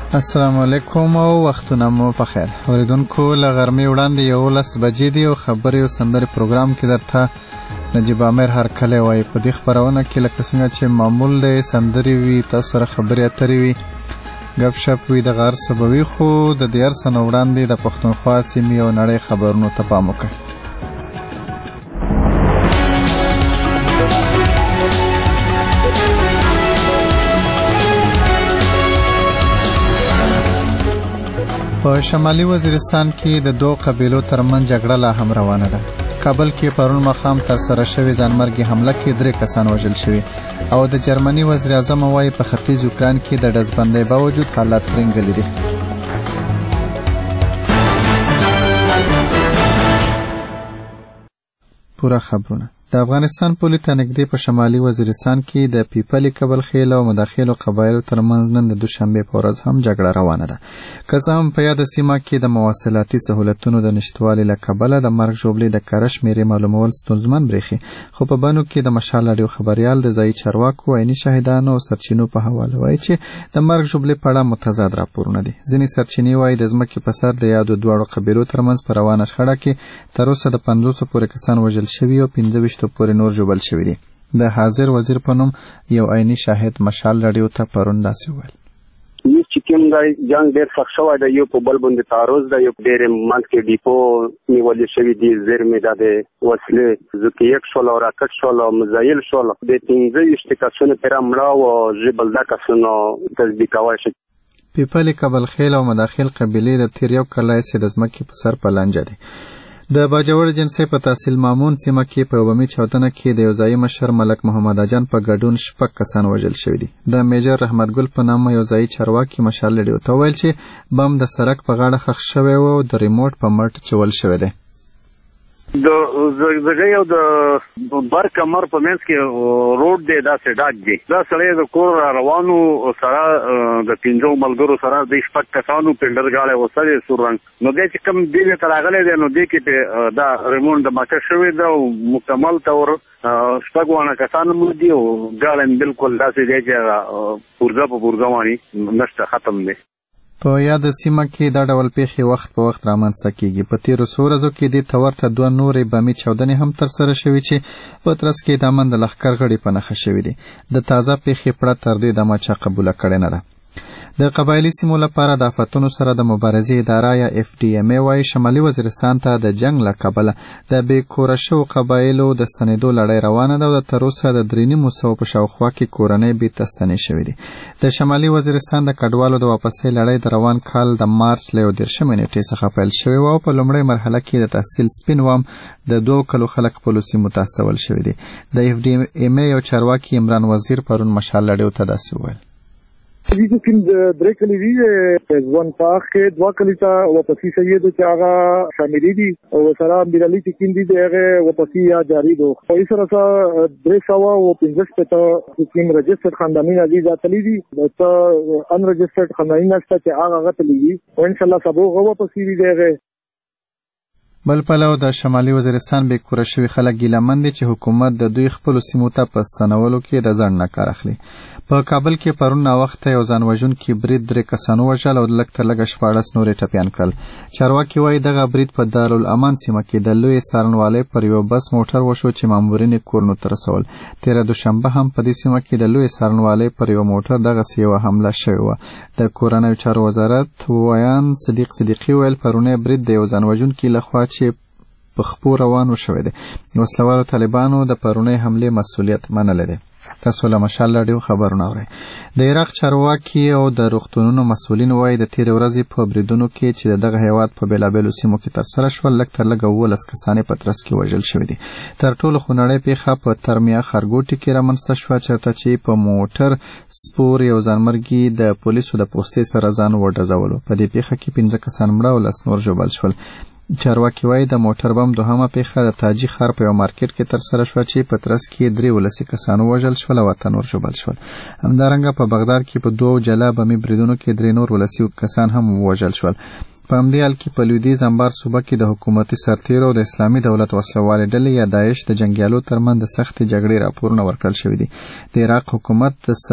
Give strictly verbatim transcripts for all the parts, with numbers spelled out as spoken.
السلام علیکم او وختونه مو په خیر. اوریدونکو له غرمې وړاندې یولس بجې دي او خبرې او سندرې پروګرام کې درته نجیب امیر هرکلی وایي. په دې خپرونه کې لکه څنګه چې معمول دی سندرې وي، تاسو سره خبرې اترې وي، ګپ شپ وي، دغه هر څه به وي، خو د دې هر څه نه وړاندې د پښتونخوا سیمې او نړۍ خبرونو ته پام وکړئ. په شمالي وزیرستان کې د دوه قبیلو ترمنځ جګړه لا هم روانه ده. کابل کې پرون ماښام ترسره شوې ځانمرګي حمله کې درې کسان وژل شوي او د جرمني وزیر اعظم وایي په ختیځ اوکراین کې د ډزبندۍ باوجود حالات ترنګلي دي. پوره خبرونه. د افغانستان پولې ته نږدې په شمالي وزیرستان کې د پیپلي کبل خیل او مداخلو قبایلو ترمنځ نن د دوشنبې په ورځ هم جګړه روانه ده. که څه هم په یاده سیمه کې د مواصلاتي سهولتونو د نشتوالي له کبله د مرګ ژوبلې د کره شمېرې معلومول ستونزمن برېښي، خو په بنو کې د مشال راډیو خبریال د ځایي چارواکو، عیني شاهدانو او سرچینو په حواله وایي چې د مرګ ژوبلې په اړه متضاد راپورونه دي. ځینې سرچینې وایي د ځمکې په سر د یادو دواړو قبیلو ترمنځ په روانه شخړه کې تر اوسه د پنځوسو پورې کسان وژل شوي او پنځه ویشتو پورې نور ژوبل شوي دي. د حاضر وزیر په نوم یو عیني شاهد مشال راډیو ته پرون داسې وویل: چې کوم دی جنګ ډېر سخت شوی دی، یو په بل باندې تعرض دی، یو ډېرې منځ کې ډیپو نیولې شوي دي، زیرمې دا د وسلې زکیک شول او راکټ شول او میزایل شول، د پنځه ویشت کسانو پرې مړه او ژبلده کسانو تصدیق کولی شي. پیپلي کبل خیل او مداخل قبیلې د تیر یو کال راهیسې د ځمکې په سر په لانجه دي. د باجوړ جنسي په تحصیل مامون سیمه کې په بمي چاودنه کې د یو ځایي مشر ملک محمد اجان په ګډون شپږ کسان وژل شوي دي. د میجر رحمت ګل په نامه یو ځایي چارواکي مشال راډیو ته وویل چې بم د سړک په غاړه ښخ شوی و او د ریموټ په مټ چول شوی دی. د زګزګۍ او د بر کمر په منځ کې روډ دی، داسې ډاک دی. دا سړی د کور روانو سره د پنځو ملګرو سره د شپږ کسانو پنډر ګاډی وسلې سور رنګ نو دی چې کوم دی ته راغلی دی نو دی کې دا ریموټ د ماچه شوی دی او مکمل طور شپږ وانه کسان مړه دي او ګاډی بالکل داسې دی چې پورزه په پورزه واني نشته، ختم دی. په یاد سیمه کې دا ډول پیښې وخت په وخت رامنځته کیږي. په تیرو څو ورځو کې دې ته ورته دوه نورې بمي چاودنې هم ترسره شوي چې په ترڅ کې د امن د لښکر غړي په نښه شوي دي. د تازه پیښې پړه تر دې دمه چا قبوله کړې نه ده. د قبایلي سیمو لپاره د آفتونو سره د مبارزې اداره یا اف ډي ام ای وایي شمالي وزیرستان ته د جنګ له کبله د بې کوره شوو قبایلو د ستنېدو لړۍ روانه ده او د تر اوسه د درې نیمو سوو په شاوخوا کې کورنۍ بېرته ستنې شوې دي. د شمالي وزیرستان د کډوالو د واپسۍ لړۍ د روان کال د مارچ له یو دېرشمې نېټې څخه پیل شوې وه او په لومړۍ مرحله کې د تحصیل سپین وام د دوو کلو خلک خپلو سیمو ته استول شوي دي. د اف ډي ام ای یو چارواکي عمران وزیر پرون مشال راډیو ته داسې وویل: دې کې د درې کلی دي، ځوان پاک کې دوه کلی ته واپسي شوي دي چې هغه شاملې دي او سره امبیرالي چې کوم دي د هغه واپسي یا جاري دي. په یې سره درې سوه او پنځه شپېته کوم رجسټرډ خاندانونه دي ځاتلي دي، د ان رجسټرډ خاندانونه شته چې هغه هغه تللي دي او انشاءالله سبا هغه واپسي دي. هغه بل پلو د شمالي وزیرستان بې کوره شوي خلک ګیلهمن دي چې حکومت د دوی خپلو سیمو ته په ستنولو کې د ځنډ نه کار اخلي. په کابل کې پرون ناوخته یو ځان وژونکي برید درې کسان ووژل او لږ تر لږه شپاړس نور یې ټپیان کړل. چارواکي وایي دغه برید په دارالامان سیمه کې د لویې څارنوالۍ پر یو بس موټر وشو چې مامورین یې کورونو ته رسول. تېره دوشنبه هم په دې سیمه کې د لویې څارنوالۍ پر یو موټر دغسې یوه حمله شوې وه. د کورنیو چارو وزارت ویان صدیق صدیقي ویل پرونی برید د یو ځان وژونکي لخوا چې په خپو روان وشوی دی. وسلوالو طالبانو د پرونی حملې مسؤلیت منلی دی. تاسو له مشال راډیو خبرونه اورئ. د عراق چارواکي او د روغتونونو مسؤلین وایي د تېرې ورځې په بریدونو کې چې د دغه هیواد په بېلابېلو سیمو کې ترسره شول لږ تر لږه اوولس کسان یې په ترڅ کې وژل شوي دي. تر ټولو خونړۍ پیښه په ترمیا ښارګوټي کې رامنځته شوه چېرته چې په موټر سپور یو ځانمرګي د پولیسو د پوستې سره ځان وډزولو. په دې پیښه کې پنځه کسان مړه او لس نور ژوبل شول. چارواکي وایي د موټر بم دوهمه پیښه د تاجي ښار په یو مارکیټ کې ترسره شوه چې په ترڅ کې درې ولسي کسان ووژل شول او اته نور ژوبل شول. همدارنګه په بغداد کې په دوو جلا بمي بریدونو کې درې نور ولسي کسان هم ووژل شول. په همدې حال کې په لویدیځ انبار صوبه کې د حکومتي سرتیرو او د اسلامي دولت وسلوالې ډلې یا داعش د جنګیالو ترمنځ د سختې جګړې راپورونه ورکړل شوي دي. د عراق حکومت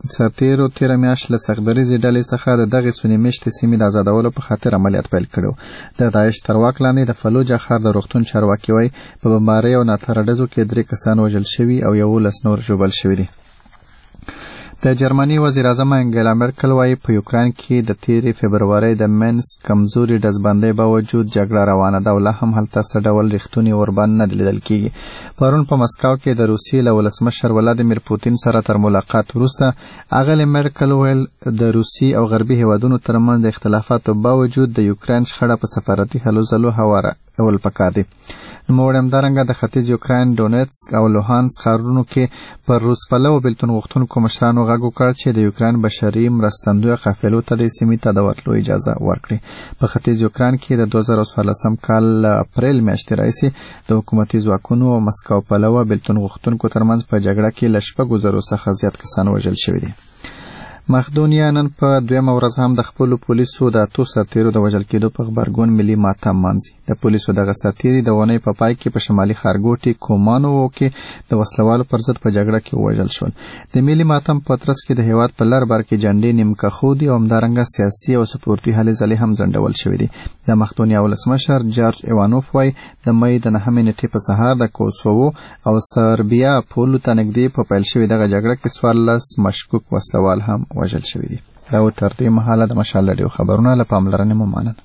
سرتیرو تیره میاشت له څخدریزې ډلې څخه د دغې سونې میشتې سیمې د آزادولو په خاطر عملیات پیل کړی و. د داعش تر واک لاندې د فلوجه ښار د روغتون چارواکي وایي په بمبارۍ او ناتره ډزو کې درې کسان وژل شوي او یولس نور ژوبل شوي دي. د جرمني وزیر اعظم انګلا مرکل وایي په یوکران کې د تیرې فبرورۍ د منسک کمزوري ډزبندۍ باوجود جګړه روانه ده او لا هم هلته څه ډول رښتونې اوربند نه لیدل کېږي. پرون په مسکو کې د روسیې له ولسمشر ولادیمیر پوتین سره تر ملاقات وروسته اغلې مرکل ویل د روسیې او غربي هیوادونو ترمنځ د اختلافاتو باوجود د یوکران شخړه په سفارتي هلو ځلو هواره اول پکار دي. نوموړی همدارنګه د ختیځ یوکراین ډونیټسک او لوهانسک ښارونو کې پر روس پلوو بېلتون غوښتونکو مشرانو غږ وکړ چې د یوکراین بشري مرستندویه قافلو ته دې سیمې ته د ورتلو اجازه ورکړي. په ختیځ یوکراین کې د دوه زره څوارلسم کال اپریل میاشتې راهیسې د حکومتي ځواکونو او مسکو پلوه بېلتون غوښتونکو ترمنځ په جګړه کې له شپږو زرو څخه زیات کسان وژل شوي دي. مقدونیا نن په دویمه ورځ هم د خپلو پولیسو د اتو سرتیرو د وژل کېدو په غبرګون ملي ماتم مانځي. د پولیسو دغه سرتیري د اونۍ په پای کې په شمالي ښارګوټي کومانوو کې د وسلوالو پر ضد په جګړه کې ووژل شول. د ملي ماتم په ترڅ کې د هېواد په لر بر کې جنډې نیمکخو دي او همدارنګه سیاسي او سپورتي هلې ځلې هم ځنډول شوي دي. د مقدونیا ولسمشر جارج ایوانوف وایي د مۍ د نهمې نېټې په سهار د کوسوو او سربیا پولو ته نږدې په پیل شوې دغه جګړه کې څوارلس مشکوک وسلوال هم وژل شوي دي. دا و تر دې مهاله د مشال راډیو خبرونه له پاملرنې مو مننه.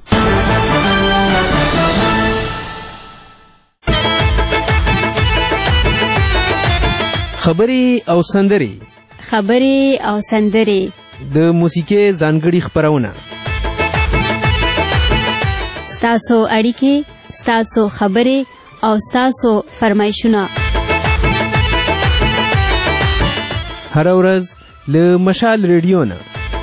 خبرې او سندرې خبرې او سندرې د موسیقۍ ځانګړي خپرونه ستاسو اړیکې ستاسو خبرې او ستاسو فرمایشونه هر ورځ له مشال ریډیو نه.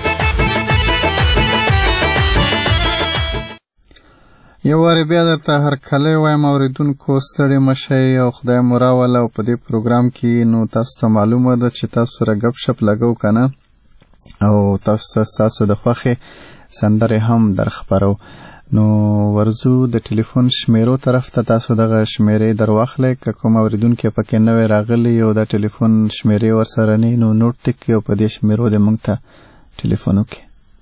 یو وارې بیا درته هرکلی وایم اوریدونکو ستړي مشئ او خدای مو راوله. او په دې پروګرام کې نو تاسو ته معلومه ده چې تاسو سره ګپ شپ لګو که نه او تاسو ته ستاسو د خوښې سندرې هم در خپرو. نو ورزو د ټلیفون شمیرو طرف ته تاسو دغه شمیرې در واخلئ. که کوم اوریدونکی پکې نوی راغلی او د ټلیفون شمیرې ورسره نه نو نوټ دې کړي او په دې شمیرو دې موږ ته ټلیفون وکړي.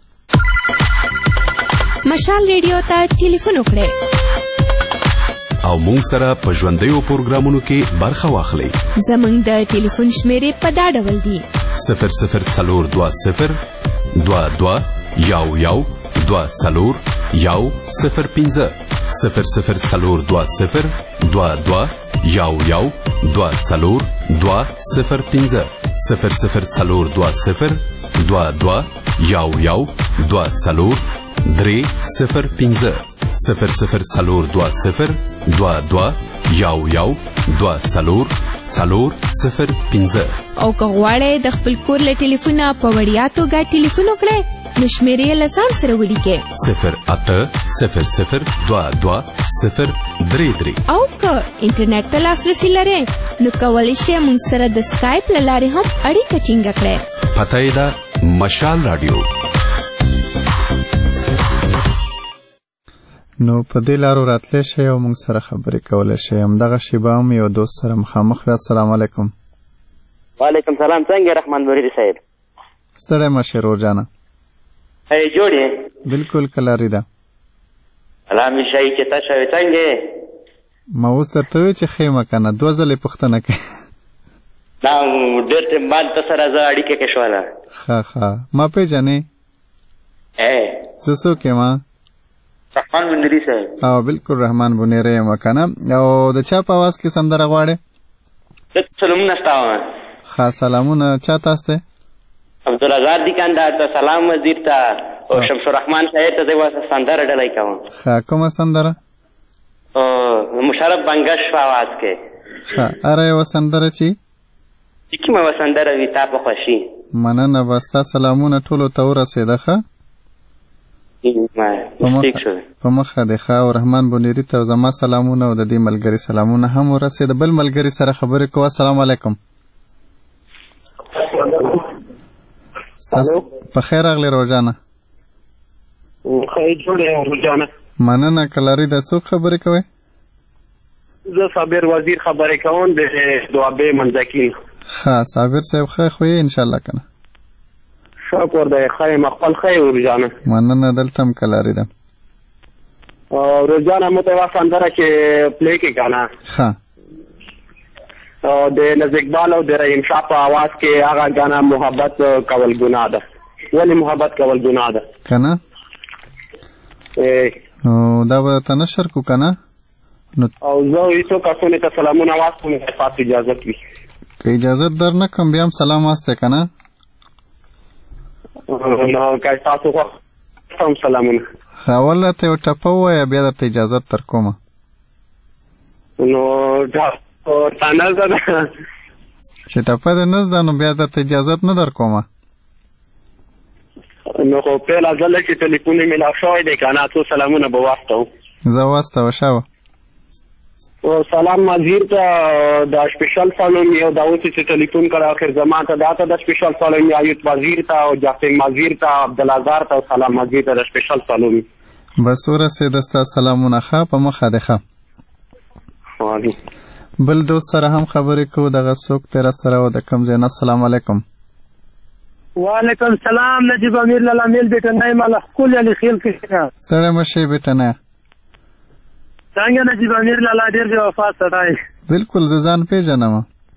مشال ریډیو ته ټلیفون وکړئ او موږ سره په ژوندیو پروګرامونو کې برخه واخلئ. زموږ د ټلیفون شمیرې په دا ډول دي: صفر صفر څلور دوه صفر دوه دوه یو یو دوه څلور یو صفر پنځه صفر صفر څلور دوه صفر دوه دوه یو یو دوه څلور دوه صفر پنځه صفر صفر څلور دوه صفر دوه دوه یو یو دوه څلور درې صفر پنځه صفر صفر څلور دوه صفر دوه دوه یو یو دوه څلور څلور صفر پنځه. او که غواړئ د خپل کور له ټلیفونه په وړیا توګه ټلیفون وکړئ نو شمیرې له ځان سره ولیکئ: صفر اته صفر صفر دوه دوه صفر درې درې. او که انټرنیټ ته لاسرسي لرئ نو کولی شئ موږ سره د سکایپ له لارې هم اړیکه ټینګه کړئ. پته یې ده مشال راډیو. نو په دې لارو راتلی شئ او موږ سره خبرې کولی شئ. همدغه شیبه هم یو دوست سره مخامخ وي. السلام علیکم. وعلیکم سلام. څنګه رحمان بریدي صاحب؟ ستړی مه شې رور جانه. ای جوړ یې؟ بلکل کلاري ده. سلام یې شایي چې تا شوې څنګه یې؟ ما اوس درته وویل چې ښه یم که نه دوه ځلې پوښتنه کوې. نه ډېر ټیم بعد ته سره زه اړیکه کې شوله. ښه ښه ما پېژنې؟ زه څوک یم؟ رحمان بنیری صاحب. او بلکل رحمان بنیری یم که نه. او د چا په اواز کې سندره غواړې؟ دلته سلامونه ستا وه. ښه سلامونه. چا تاسو دی؟ عبدالرزاق دیکاندار ته، سلام وزیر ته او شمس الرحمن صاحب ته زه سندره ډلی کوم. ښه کومه سندره؟ مشرف بنګش په اواز کې. ښه هره یوه سندره چې چې کومه یوه سندره وي تا په خوښي. مننه. به ستا سلامونه ټولو ته ورسېده. ښه په مخه دی. ښه او رحمان بنیری ته زما سلامونه او د دې ملګري سلامونه هم ورسېده. بل ملګري سره خبرې کوه. السلام علیکم. په خیر راغلی روجانه. خیر جوړ یم روجانه. مننه. کلاري ده څوک خبرې کوئ؟ زه صابر وزیر خبرې کوم د دوابې منځکي. ښه صابر صاحب ښه خو یې انشاءالله که نه؟ شکر دی ښه یم خپل ښه یې ورجانه مننه دلته هم کلاري ده ورجانه مو ته یوه سندره چې پلی کړي که نه ښه د نز اقبال او د رحیم شاه په اواز کې هغه ګانا محبت کول ګناه ده ولې محبت کول ګناه ده که نه نو دا به ته نشر کو که نه او زه هېڅو کسونو ته سلامونه واستم تاسو اجازت وي که اجازت در نه کړم بیا هم سلام واستئ که نه نو که تاسو خوښ هم سلامونه اول راته یو ټپه ووایه بیا درته اجازت در کومه نو تا نزده ده چې ټپه دې نزده نو بیا درته اجازت نه در کومه نو خو پیله ځله چې تلیفون یې میلاو شوی دی که نه څو سلامونه به واستو زه واستوه شوه سلام مزیر ته د سپیشل سلام یو دا اوس چې ټلیفون کړه آخر زمان ته دا ته د سپیشل سلام ایوب وزیر ته او جاسم مزیر ته عبدالعزار ته سلام مزیر ته د سپیشل سلام بس ورسېده ستا سلامونه ښه په مخه دې ښه بل دوست سره هم خبرې کوو دغه څوک دی راسره و د کوم ځای نه السلام علیکم وعلیکم السلام نجیب امیر لالا میل بیٹنای مالا ښکلي علي خیل کښېنه ستړی مه شئ بیټنی څنګه نجیب امیر لالا ډېر بې وفا سړی بلکل زه ځان پېژنم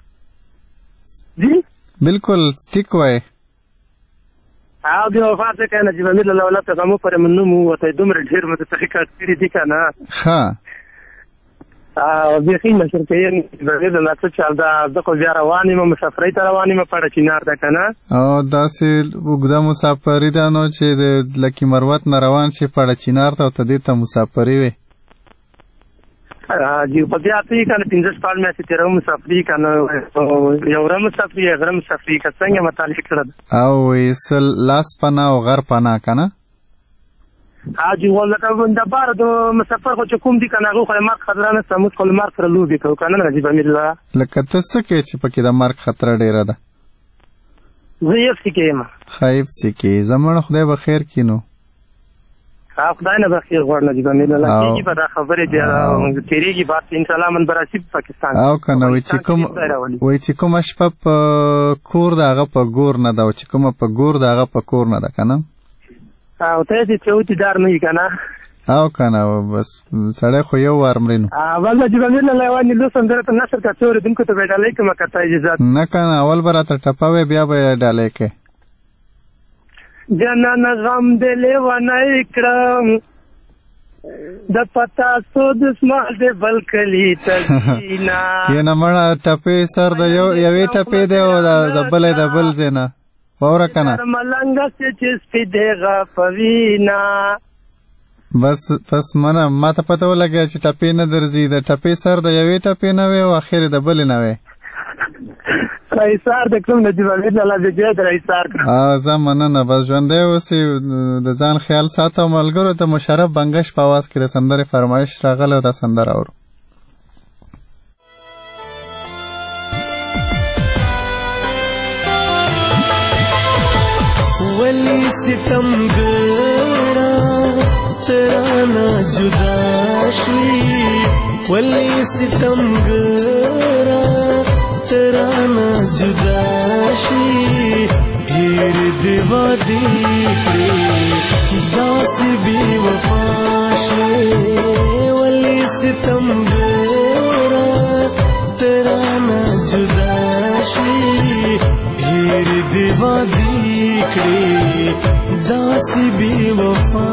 جی بلکل ټیک وایې او بې وفا څه کوې نجیب امیر لالا ولا پیغامو پرې من نوم ووتی دومره ډېر مو ته تحقیقات کړي دي که نه ښه بیخي مشر کوي نجیب امیر لالا څه چل ده زه خو بیا روان یم مسافرۍ ته روان یم پړه چینار ده که نه او داسې اوږده مسافري ده نو چې د لکي مروت نه روان شي پړه چینار ته او ته دې ته مسافري وې جی په بیا ته یې که نه پنځه شپږ میاشتې تېره مسافري که نه یو غره مسافري یو غره مسافري که څنګه مطالعه کړه ده او وایي لاس پناه او غر پناه که نه جی لکه د بار د مسافر خو چې کوم دي که نه هغوی خو د مرګ خطره نشته موږ خو له مرګ سره لوبې کوو که نه نجیب امیر لالا لکه ته څه کوې چې پکې د مرګ خطره ډېره ده زه اف سي کې یم ښه اف سي کې زموږ خدای به خیر کړي نو خدای نه به خیر غواړ نجیب امیر لالا کېږي به دا خبرې بیا تېرېږي بس انشاءالله من به راشي په پاکستان او که نه وایي چې کوم وایي چې کومه شپه په کور ده هغه په ګور نه ده او چې کومه په ګور ده هغه په کور نه ده که نه او ته چې چوتي دار نه وي که نه او که نه بس سړی خو یو وار مري نو بس نجیب امیر لالا یوه نیلو سندره ته نشر که څه اورېدونکو ته به یې ډالۍ کړمه که ته اجازت نه که نه اول به راته ټپه وی بیا به یې ډالۍ کړې جنان غم دې لیونی کړم د پتا سو دسمال دې بل کلی تزینا یې نه مړه ټپې سر د یوې ټپې دی او د بلې د بل ځای نه واوره که نه ملنګه چې چې سپي دی غپوینا بس بس منه ما ته پته ولګیا چې ټپې نه درځي د ټپې سر د یوې ټپې نه وی او اخر د بلې نه وی ایثار د کوم نجیب امیر لالا د جې در ایثار کړ زه مننه بس ژوندی اوسې د ځان خیال ساته ملګرو ته مشرف بنګش په اواز کې د سندرې فرمایش راغلی او دا سندره اورو ولی ستمګرا ترانه جدا شي ولی ستمګرا ترانه جدا شي هیر دیوا دی کړي داسې بې وفا شي ولی ستمګرا ترانه جدا شي هیر دیوا دی کړي داسې بې وفا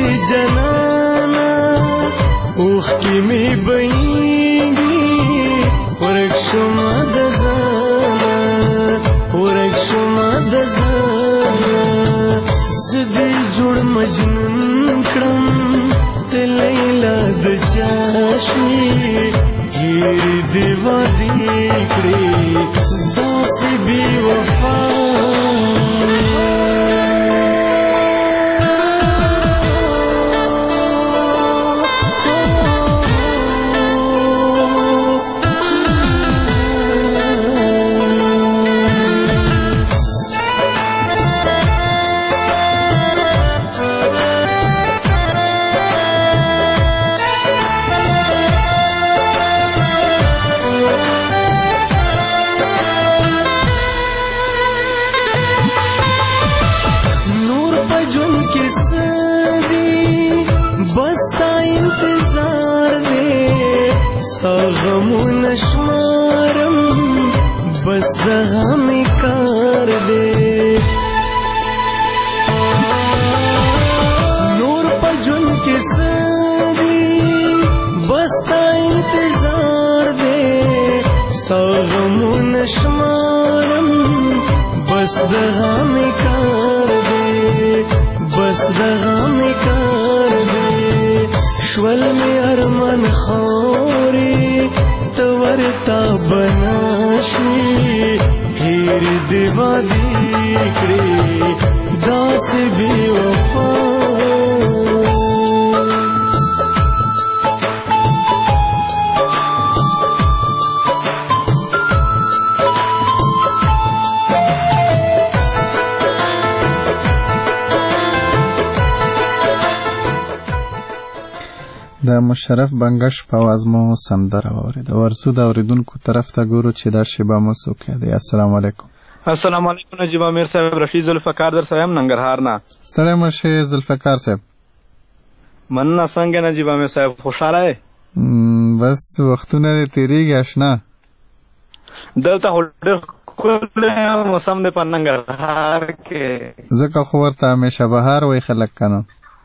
جنانا اوخ کی می بینگی ورک شما دزانا ورک شما دزانا زدی جوڑ مجنون کرم تلیلا دچاشوی گیری دیوا دیکری داسی بی وفا غمون شمارم بس دغه می کار دی نور په جون کې سدي بس تا انتظار دی ستا غمون شمارم بس دغه می کار دی بس دغه می کار دی شول می ارمان خوري تورتا بناشوي هیر دیوا دیکړي داس بی وفا د مشرف بنگش په आवाज مو سندره واورید. ورسو د اوریدونکو طرف ته ګورو چې دا شیبه مو څوک دی. السلام علیکم. السلام علیکم نجیب امیر صاحب، رشید ذوالفقار در سره ننګرهار نه. ستړی مشه ذوالفقار صاحب. مننه، څنګه نجیب امیر صاحب خوشاله یې؟ بس وختونه تیریږي آشنا. دلته ډېر ښکلی موسم دی په ننګرهار کې، ځکه خو ورته همیشه بهار وایي خلک کنه.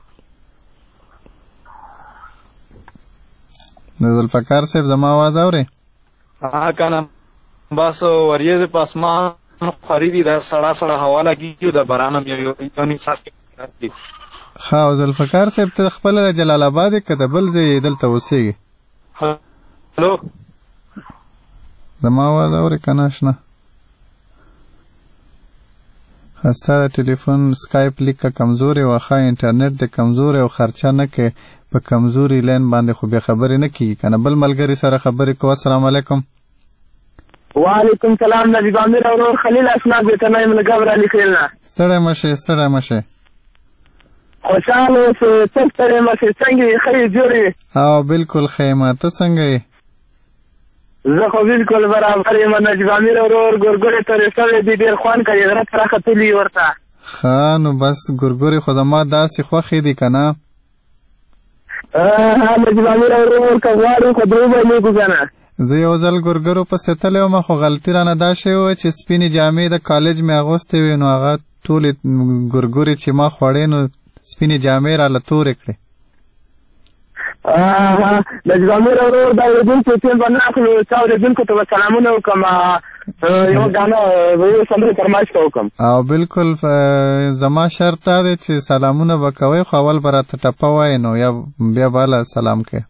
د ذوالفقار صاحب زما آواز اوري؟ ها کنه، بس وریځې په اسمان خوري دي، د سړه سړه هوا لګېږي، د باران هم یو یو نیم ساعت کې راځي. ښه، او ذوالفقار صاحب ته خپله جلال آباد یې که د بل ځای یې دلته اوسېږي؟ هلو، زما آواز اوري که نه اشنا؟ ښه، ستا د ټلیفون سکایپ لیکه کمزورې وه، ښه انټرنټ د کمزورې او خرچه نه کوې، په کمزوري لین باندې خو بیا خبرې نه کېږي که نه. بل ملګري سره خبرې کوه. السلام علیکم. وعلیکم سلام نجیب امیر ورور خلیل اسناد بیتنه یم له ګبر علي خیل نه. ستړی مشې ستړی مشې. خوشحاله اوسې، څه ستړی مشې، څنګه یې، ښه یې جوړ یې؟ او بلکل ښه یم، ته څنګه یې؟ زه خو بلکل برابر یم نجیب امیر ورور. ګورګورې تورې شوې دي، ډېر خوند کوي، غره ته راختلي ورته. ښه نو بس ګورګورې خو زما داسې خوښې دي که نه؟ نجیب امیر ورور که غواړو خو درې به لیکو که نه. زه یو ځل ګورګرو پسې تللی وم، خو غلطي رانه دا شوې وه چې سپینې جامې د کالج مې اغوستې وې، نو هغه ټولې ګورګورې چې ما خوړې نو سپینې جامې راله تورې کړې. نجیب امیر ورور دا اورېدونکو ټیم به نه اخلو، چا اورېدونکو ته به سلامونه وکړم، یوه ګانه یو سندرې فرمایش ته وکړم. او بلکل زما شرط دا دی چې سلامونه به کوئ، خو اول به راته ټپه وایې، نو یا بیا به هله سلام کوې.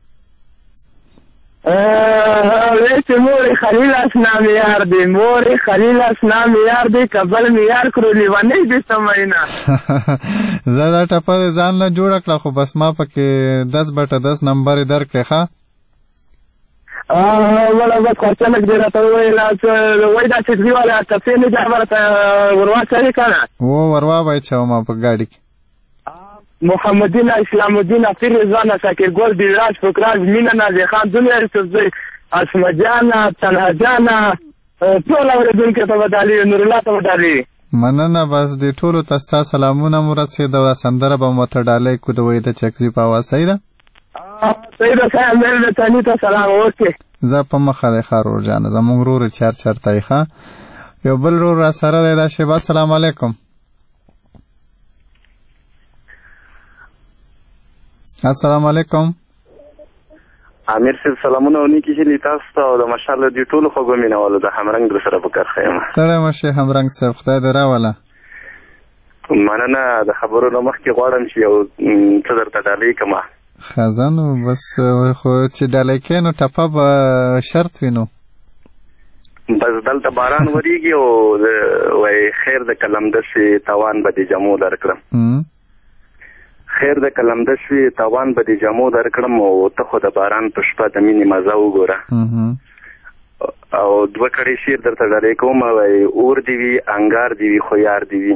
ویسې مورې خلیل اسنا مې یار دی، مورې خلیل اسنا مې یار دی، که بل مې یار کړو لیونۍ دې سمینه. زه دا ټپه دې ځان له جوړه کړه، خو بس ما پکې دس بټه دس نمبر یې درکړې. ښه ولا بس خرچه لږ دې راته وویل، وایي دا چټکي والا ټپې نه دي هغه راته ورواچوې که نه؟ و وروا به یې چوم په ګاډي کې. محمدین اسلام الدین افیر رضوان شاکر ګل دیراج فکراج مینا نازی خان دنیا رسوزی اسمه جانا تنها جانا ټول اورېدونکو ته به ډالۍ، نور الله ته به ډالۍ. مننه، بس دې ټولو ته ستا سلامونه مو رسېده، او دا سندره به مو ته ډالۍ کړو د وحید چکزي په اواز. صحیح ده؟ صحیح ده، صحیح امیر ده، تاني ته سلام. اوکې، زه په مخه دی ښه رور جانه، زموږ ورور چار چرته یې. ښه، یو بل ورور را سره دی، دا شیبه. السلام علیکم. السلام علیکم. امیر صاحب سلامونه ونی کې تاسو ته او د ماشاءالله دی ټول خو ګمینوالو د همرنګ در سره وکړ خیم. ستړی مشه همرنګ صاحب خدای دې راوله. مننه د خبرو نه مخکې غواړم چې یو څه درته ډالۍ کړم. خزانو بس خو چې ډالۍ کې نو ټپه به شرط وینو. بس دلته باران وریږي او وای خیر د قلمدش توان به د جمو درکړم. خیر د قلمدش توان به د جمو درکړم او ته خو د باران په شپه د مینې مزه وګوره. او دوه کړي شعر درته ډالۍ کوم وای اور دی وي انګار دی وي خو یار دی وي.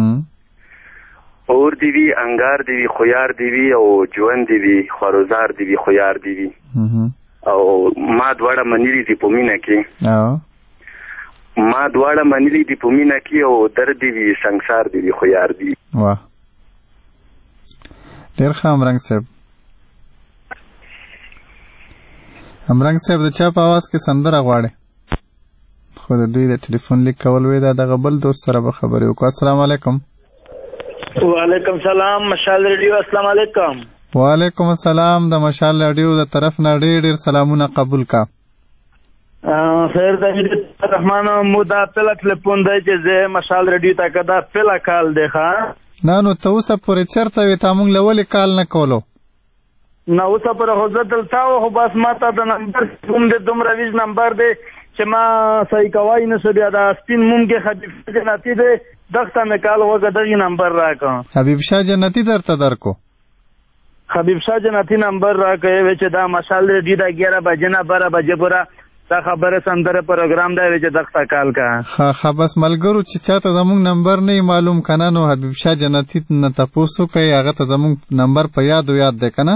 اور دی وي انګار دی وي خو یار دی وي او ژوند دی وي خروزار دی وي خو یار دی وي. او ما دواړه منلي دي په مینه کې. ما دواړه منلي دي په مینه کې او درد دی وي سنګسار دی وي خو یار دی. واه ډیر ښه همرنګ صاحب. همرنګ صاحب د چا په اواز کې سندره غواړي خو د دوی د ټلیفون لیک کول وی دا دغه بل دوست سره به خبرې وکړو. السلام علیکم. وعلیکم سلام مشال ریډیو. السلام علیکم. وعلیکم السلام. د مشال ریډیو د طرف نه ډیر ډیر سلامونه قبول کا. خیر د رحمان مو دا پهلا ټلیفون دی چې زه مشال ریډیو ته کدا پهلا کال دی ښا. نه نو ته اوسه پورې چېرته وې تا موږ له ولې کال نه کولو؟ نه اوسه پورې خو زه دلته وم خو بس ما ته د نمبر کوم دی دومره ویز نمبر دی چې ما صحیح کوای نه شو. بیا د سپین موم کې حبیب جنتي دی دغته مې کال وکړه دغې نمبر راکړه. حبیب شاه جنتي درته درکو؟ حبیب شاه جنتي نمبر راکړی وی چې دا مشال ریډیو د اګیاره بجې نه باره بجې پوره دا خبره سندره پروګرام دی چې دغه کال کا. ها ها بس ملګرو چې چاته زموږ نمبر نه معلوم کنه نو حبیب شاه جنتی نه تاسو کوي هغه ته زموږ نمبر په یاد او یاد ده کنه.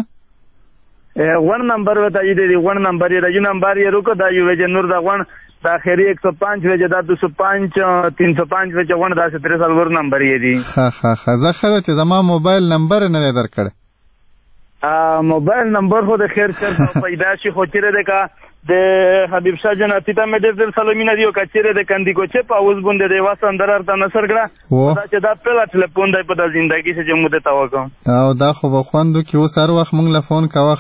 ون نمبر وتا یی دی ون نمبر یی دی نمبر یې روکو دا یو وجه نور دا ون دا خیری ایک سو پانچ وجه دا دو سو پانچ تین سو پانچ وجه ون دا ستر سالور نمبر یی دی. ها ها ها زه خره ته زما موبایل نمبر نه درکړ. ا موبایل نمبر خو د خیر سره پیدا شي خو چیرې ده کا د حبیب شاه جنتی ته مې ډېر سلامونه دي او کچېره د کندي کوچې په اوس باندې د واسه اندر ارته نصر کړه دا چې دا پهلا ټلیفون دی په د ژوندۍ کې چې موږ ته وکړو او دا خو به خوندو کې اوس هر وخت موږ له فون کوه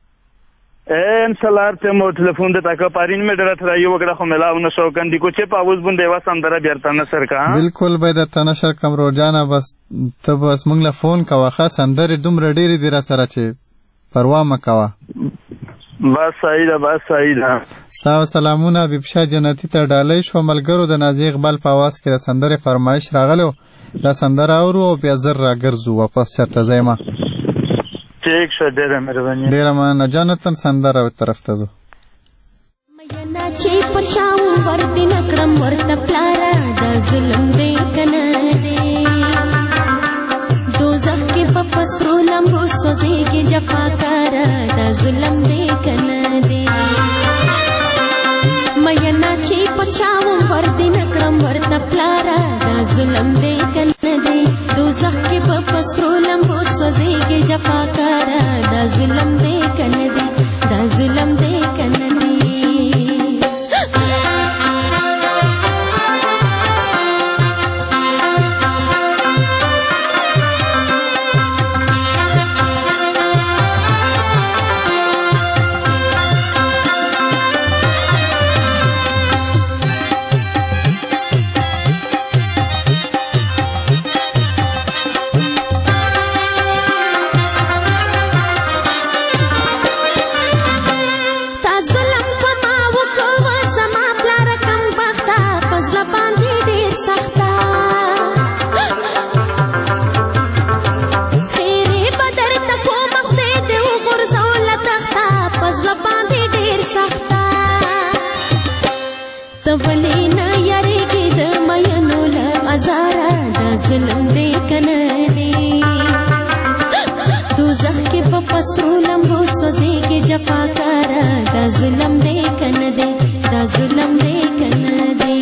ښه ان شاء الله ته مو ټلیفون ته تاکه پارین مې ډېر تر یو وکړه خو ملاو نه شو کندي کوچې په اوس باندې واسه اندر بیا ارته نصر کړه. بالکل به د تنشر کم روزانه بس ته بس موږ له فون کوه ښه سندرې دومره ډېرې دي را سره چې پروا مه کوه. بس صحیح ده بس صحیح ده. ستا سلامونه حبیب شاه جنتی ته ډالۍ شو. ملګرو د نازي اقبال په اواز کې د سندرې فرمایش راغلی دا سندره اورو او بیا زر راګرځو واپس چېرته ځی ما. ټیک شه ډېره مهرباني. ډېره مننه جانتن سندره طرف ته ځو. مینا چې په چاو ورته نکړم ورته پلاره د ظلم دې کنه دې دوزخ کې په پسرو لمبو سوځېږي جفاکاره دا ظلم دې کنه دې مینا چې په چاو ورته نکړم ورته پلاره دا ظلم دې کنه دې دوزخ کې په پسرو لمبو سوځېږي جفاکاره دا ظلم دې کنه دې دا ظلم دې کنه دې. ظلم دې کنه دې دوزخ کې په پسرو لمبو سوځېږي جفاکاره دا ظلم دې کنه دې دا ظلم دې کنه دې.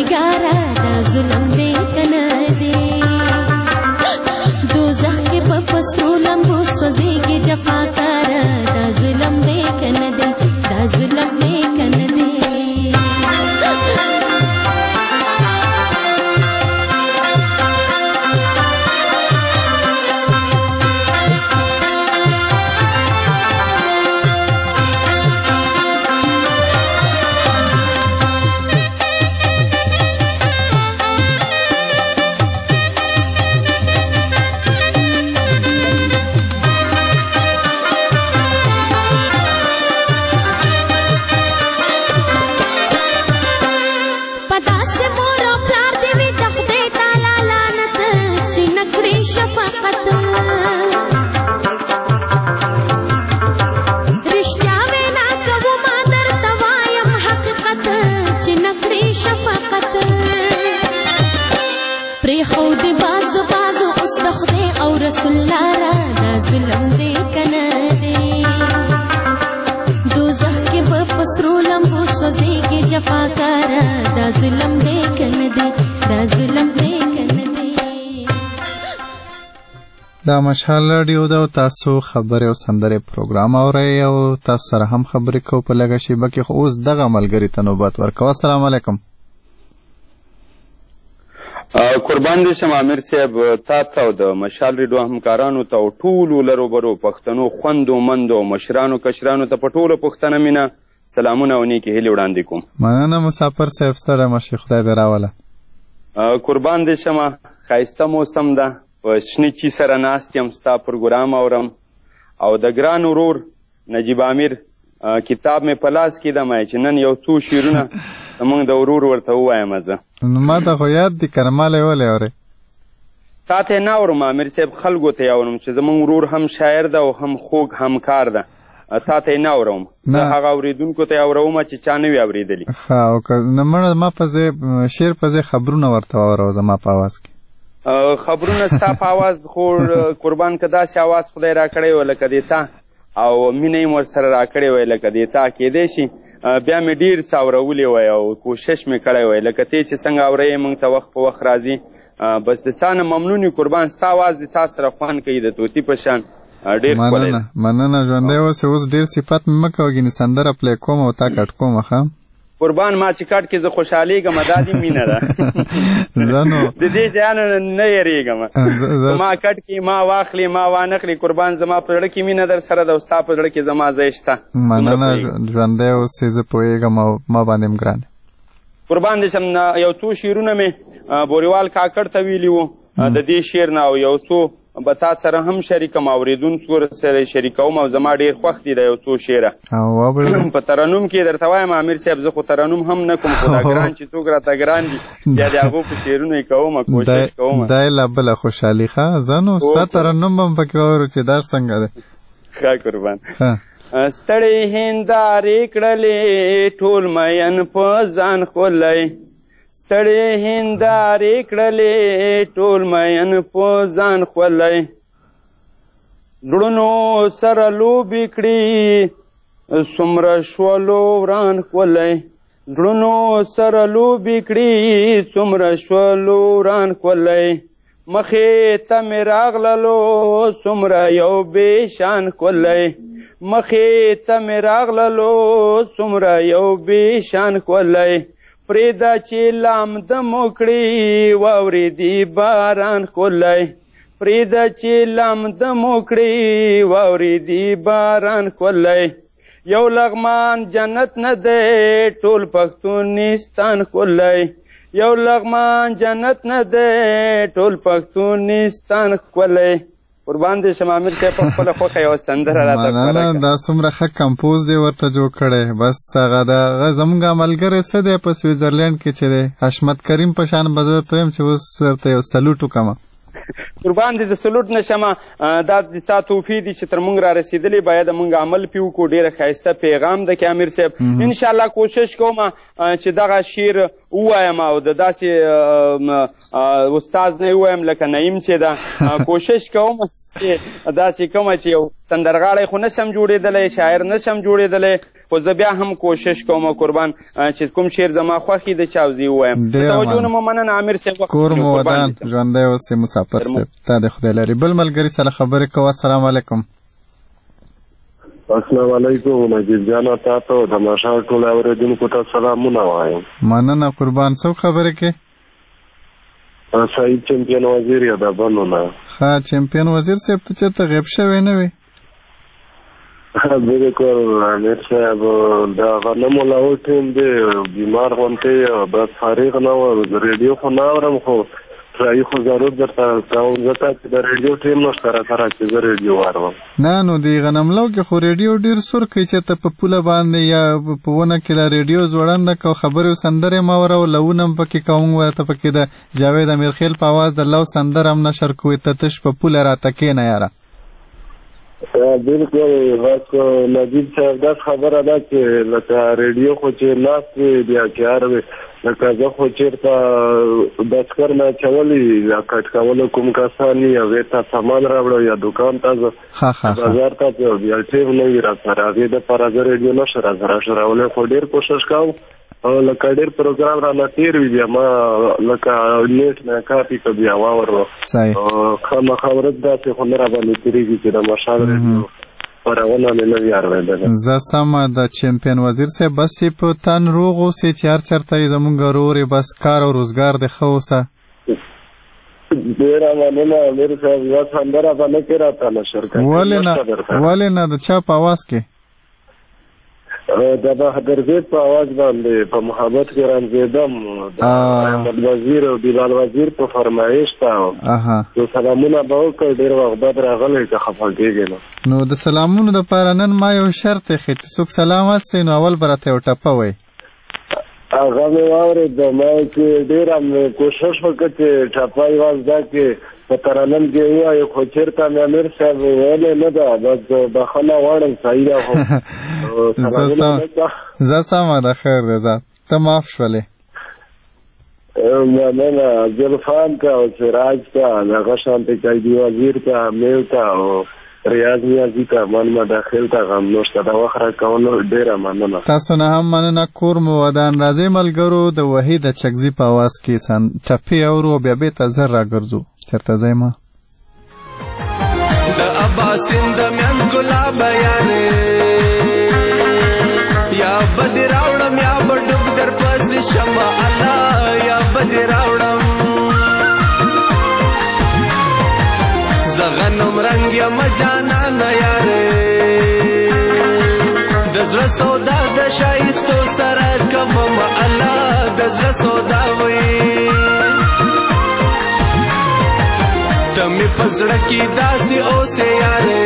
پروردګاره دا ظلم دی کنه دی دوزخ کې په پسترو لمبو سوځيږي جفاکاره دا ظلم دی کنه دی دا ظلم دی کنه دی شفقت رشتیا وینا کوم ما درته وایم حقیقت چې نکړي شفقت پرې خو دې بازو بازو اوس د خدای او رسول الله را دا ظلم دی کنه دی دوزخ کې په پسرو لمبو سوځيږي جفاکاره دا ظلم دی کنه دی دا ظلم دی کنه دی دا مشال رادیو دا تاسو خبره او سندره پروګرام اورئ او تاسو سره هم خبرې کوو په لږه شیبه کې خو اوس دغه ملګري ته نوبت ورکوه. السلام علیکم. قربان دې شم عامر صاحب تا ته او د مشال رادیو همکارانو ته او ټولو لرو برو پښتنو خوندو مندو مشرانو کشرانو ته په ټولو پښتنه مینه سلامونه او نیکې هیلې وړاندې کوم. مننه مسافر صاحب ستړی مشي خدای دې راوله. قربان دې شمه ښایسته موسم ده په شنه چی سره ناست یم ستا پروګرام اورم او د ګران ورور نجیب امیر کتاب مې په لاس کې ده چې نن یو څو شعرونه زموږ د ورور ورته ووایم زه. ما ته خو یاد دي که ما له یې ولې اورې تا ته یې نه اورم امیر صاحب خلکو ته یې اورم چې زموږ ورور هم شاعر ده او هم خوږ همکار ده تا ته یې نه اورم زه هغه اورېدونکو ته یې اورم چې چا نه وي اورېدلي. ښه او که نه مړه ما په ځای شعر په ځای خبرونه ورته واوره زما په اواز کې خبرونه ستا په اواز خو قربان که داسې اواز خدای را کړی وی لکه دې تا او مینه یې ورسره را کړی وی لکه دې تا کیدی شي بیا مې ډېر څه اورولي وی او کوشش مې کړی وی لکه تی چې څنګه اورئ موږ ته وخت په وخت راځي بس د تا نه ممنون یو قربان ستا اواز د تا سره خوند کوي د طوطي په شان ډېر ښکلی مننه مننه ژوندی اوسې اوس ډېر صفت مې مه کوه ګینې سندره پلی کوم او تا کټ کوم ښه قربان ما چې کټ کې زه خوشحالیږم دا دې مینه ده د دې شیانو نه یېرېږم ما کټ کې ما واخلي ما وانخلي قربان زما په زړه کې مینه در سره ده او ستا په زړه کې زما ځای شته. مننه ژوندی اوسې زه پوهېږم او ما باندې هم ګران قربان دې شم یو څو شعرونه مې بوریوال کاکړ ته ویلي وو د دې شعر نه او یو څو به تا سره هم شریکم اورېدونکو سره شریکوم او زما ډېر خوښ دي د یو څو شعره په ترنم کې درته وایم امیر صاحب زه خو ترنم هم نه کوم خو دا ګران چې څوک راته ګران دي بیا د هغو په شعرونه یې کوم کوشش کوم دا یې لا بله خوشحالي ښه زه نو ستا ترنم به هم پکې واورو چې دا څنګه دی. ښه قربان ستړی هندارې کړلې ټول مین په ځان خولی ستړی هندارې کړلې ټول مین په ځان خولی زړونو سره لوبې کړي څومره شولو وران خولی زړونو سره لوبې کړي څومره شولو وران خولی مخې ته مې راغللو څومره یو بې شان خولی مخې ته مې راغللو څومره یو بې شان خولی پریدا چې لامده مو کړي واورېدي باران ښکلی پریدا چې لامده مو کړي واورېدي باران ښکلی یو لغمان جنت نه دی ټول پښتونستان ښکلی یو لغمان جنت نه دی ټول پښتونستان ښکلی. قربان دې شم امیر صاحب په خپله خوښه یوه سندره راته مننه دا څومره ښه کمپوز دی ورته جوړ کړی بس هغه د هغه زموږ ملګری څه دی په سویزرلینډ کې چې دی حشمت کریم په شان به زه ته یم چې اوس ورته یو سلوټ وکړم. قربان دې د سلوټ نه شمه دا د تا توفی دي چې تر موږ را رسېدلې باید موږ عمل پې وکړو ډېره ښایسته پیغام ده کې امیر صاحب انشاءالله کوشش کوم چې دغه شعر ووایم او د داسې استاد نه ووایم لکه نعیم چې ده کوشش کوم چې داسې کومه چې یو سندرغاړی خو نسم جوړېدلی، شاعر نسم جوړېدلی، خو زه بیا هم کوشش کوم قربان چې کوم شعر زما خوښ وي د چا او زه یې ووایم. د توجه نه مو مننه عامر صاحب. کور مو ودان، ژوندی اوسې مسافر صاحب، تا د خدای لري. بل ملګري سره خبرې کوه. السلام علیکم. السلام علیکم نجیب جانا، تا ته د مشال ټول اورېدونکو ته سلامونه وایم. مننه قربان. څوک خبرې کوي؟ سعید چمپیون وزیر یا د بنونه. ښه چمپیون وزیر صاحب ته چېرته غیب شوی نه وي؟ بالکل امیر صاحب د غنمو لاهور ټیم دی بیمار غونتی بس فارغ نه و، ریډیو خو نه اورم، خو رایي خو ضرور درته کوم ځکه چې د ریډیو ټیم نه سره سره چې زه ریډیو واورم. نه نو د غنملو کې خو ریډیو ډېر سور کوي، چېرته په پوله باندې یا په ونه کې له ریډیو ځوړنده کو خبرې او سندرې مه اورو، لونه هم پکې کوم ورته پکې د جاوید امیرخیل په اواز د لو سندره هم نشر کوي، ته تش په پوله راته کښېنه یاره. بالکل بس نجیب صاحب داس خبره ده چې لکه ریډیو خو چې ناست وي بیا کار وي، لکه زه خو چېرته دسکر نه اچولی یا کټ کولو کوم کسان وي هغې ته سامان راوړو یا دوکان ته زه بازار ته ځو بیا ټیم نه وي را سره، هغې دپاره زه ریډیو نشه را سره شرولی، خو ډېر کوشش کوم لکه ډېر پروګرام رانه تېر وي بیا ما لکه نیټ نه کاپي که بیا واورو خامخا ورځ داسې خو نه راباندې تېرېږي چې د مشال ریډیو خپرونه مې نه وي اورېدلی. زه سمه د چمپیون وزیر صاحب بس چې په تن روغ اوسې چې هر چېرته یې زمونږ ورور یې بس کار او روزګار دې ښه اوسه. ډېره مننه امیر صاحب، یوه سندره به نه کې راته نشر کوي. ولې نه ولې نه د چا په اواز کې؟ د بهادر زید په اواز باندې په محبت کې رنځېدم، د احمد وزیر او بلال وزیر په فرمایش ته نو سلامونه به وکړئ. ډېر وخت بعد راغلی که خفه کېږې نو نو د سلامونو دپاره نن ما یو شرط ایښی چې څوک سلام واستوي نو اول به راته یو ټپه وایي. هغه مې واورېد، ما چې ډېره مې کوشش وکړه چې ټپه یې وازده کې په ترنم کې ووایو، خو چېرته مې امیر صاحب ویلې نه ده، بس بخښنه غواړم. صحیح ده خو زه سمه ده، خیر دی، زه ته معاف شولې. مننه زلفان ته او سراج ته، هغه شانتې قیدي وزیر ته، میو ته او ریاض نیازي ته، من مداخل ته غمنوش ته د وخت راکولو ډېره مننه. تاسو نه هم مننه. کور مو ودان. راځئ ملګرو د وحید چکزي په اواز کې ټپې اورو، بیا بېرته زر راګرځو چېرته ځئ ما. د اباسین د منځ ګلابه یارې یا به دې راوړم یا به ډوب در پسې شمه الله یا به دې راوړم زه غنم رنګ یم جانانه یارې د زړه سودا د ښایستو سره کوم الله د زړه سودا وي ته مې په زړه کې داسې اوسې یارې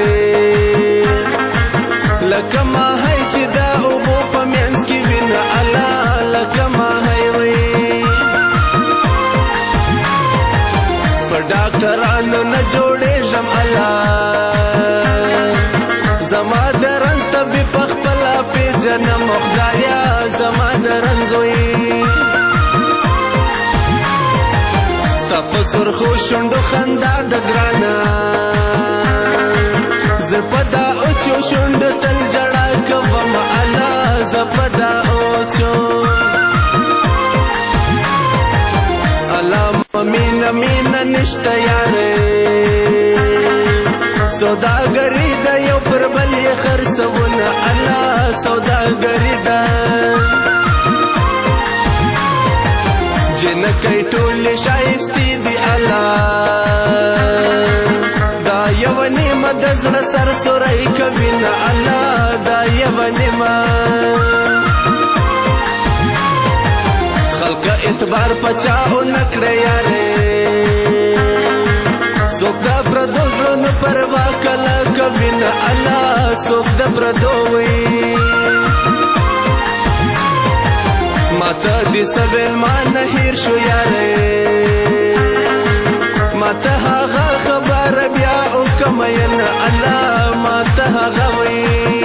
لکه ماهی چې د اوبو په منځ کې وینه الله لکه ماهی وي په ډاکټرانو نه جوړېږم الله زما د رنځ طبیب په خپله پېژنم خدایه زما د رنځ وي ستا په سرخو شونډو خندا د ګرانه زه په دا اوچو شونډو تل ژړا کوم الله زه په دا اوچو الله مینه مینه نشته یارې سوداګري ده یو پر بل یې خرڅونه الله سوداګري ده جنکۍ ټولې ښایستې دي الله دا یوه نیمه د زړه سر سوری کوي نه الله دا یوه نیمه خلقه اعتبار پچا ونه کړه یارې څوک د پردو زړونو پروا کله کوي نه الله څوک د پردو وي ماته دې سویل ما نه هیر شو یارې ماته هغه خبره بیا وکمه ینه الله ماته هغه وي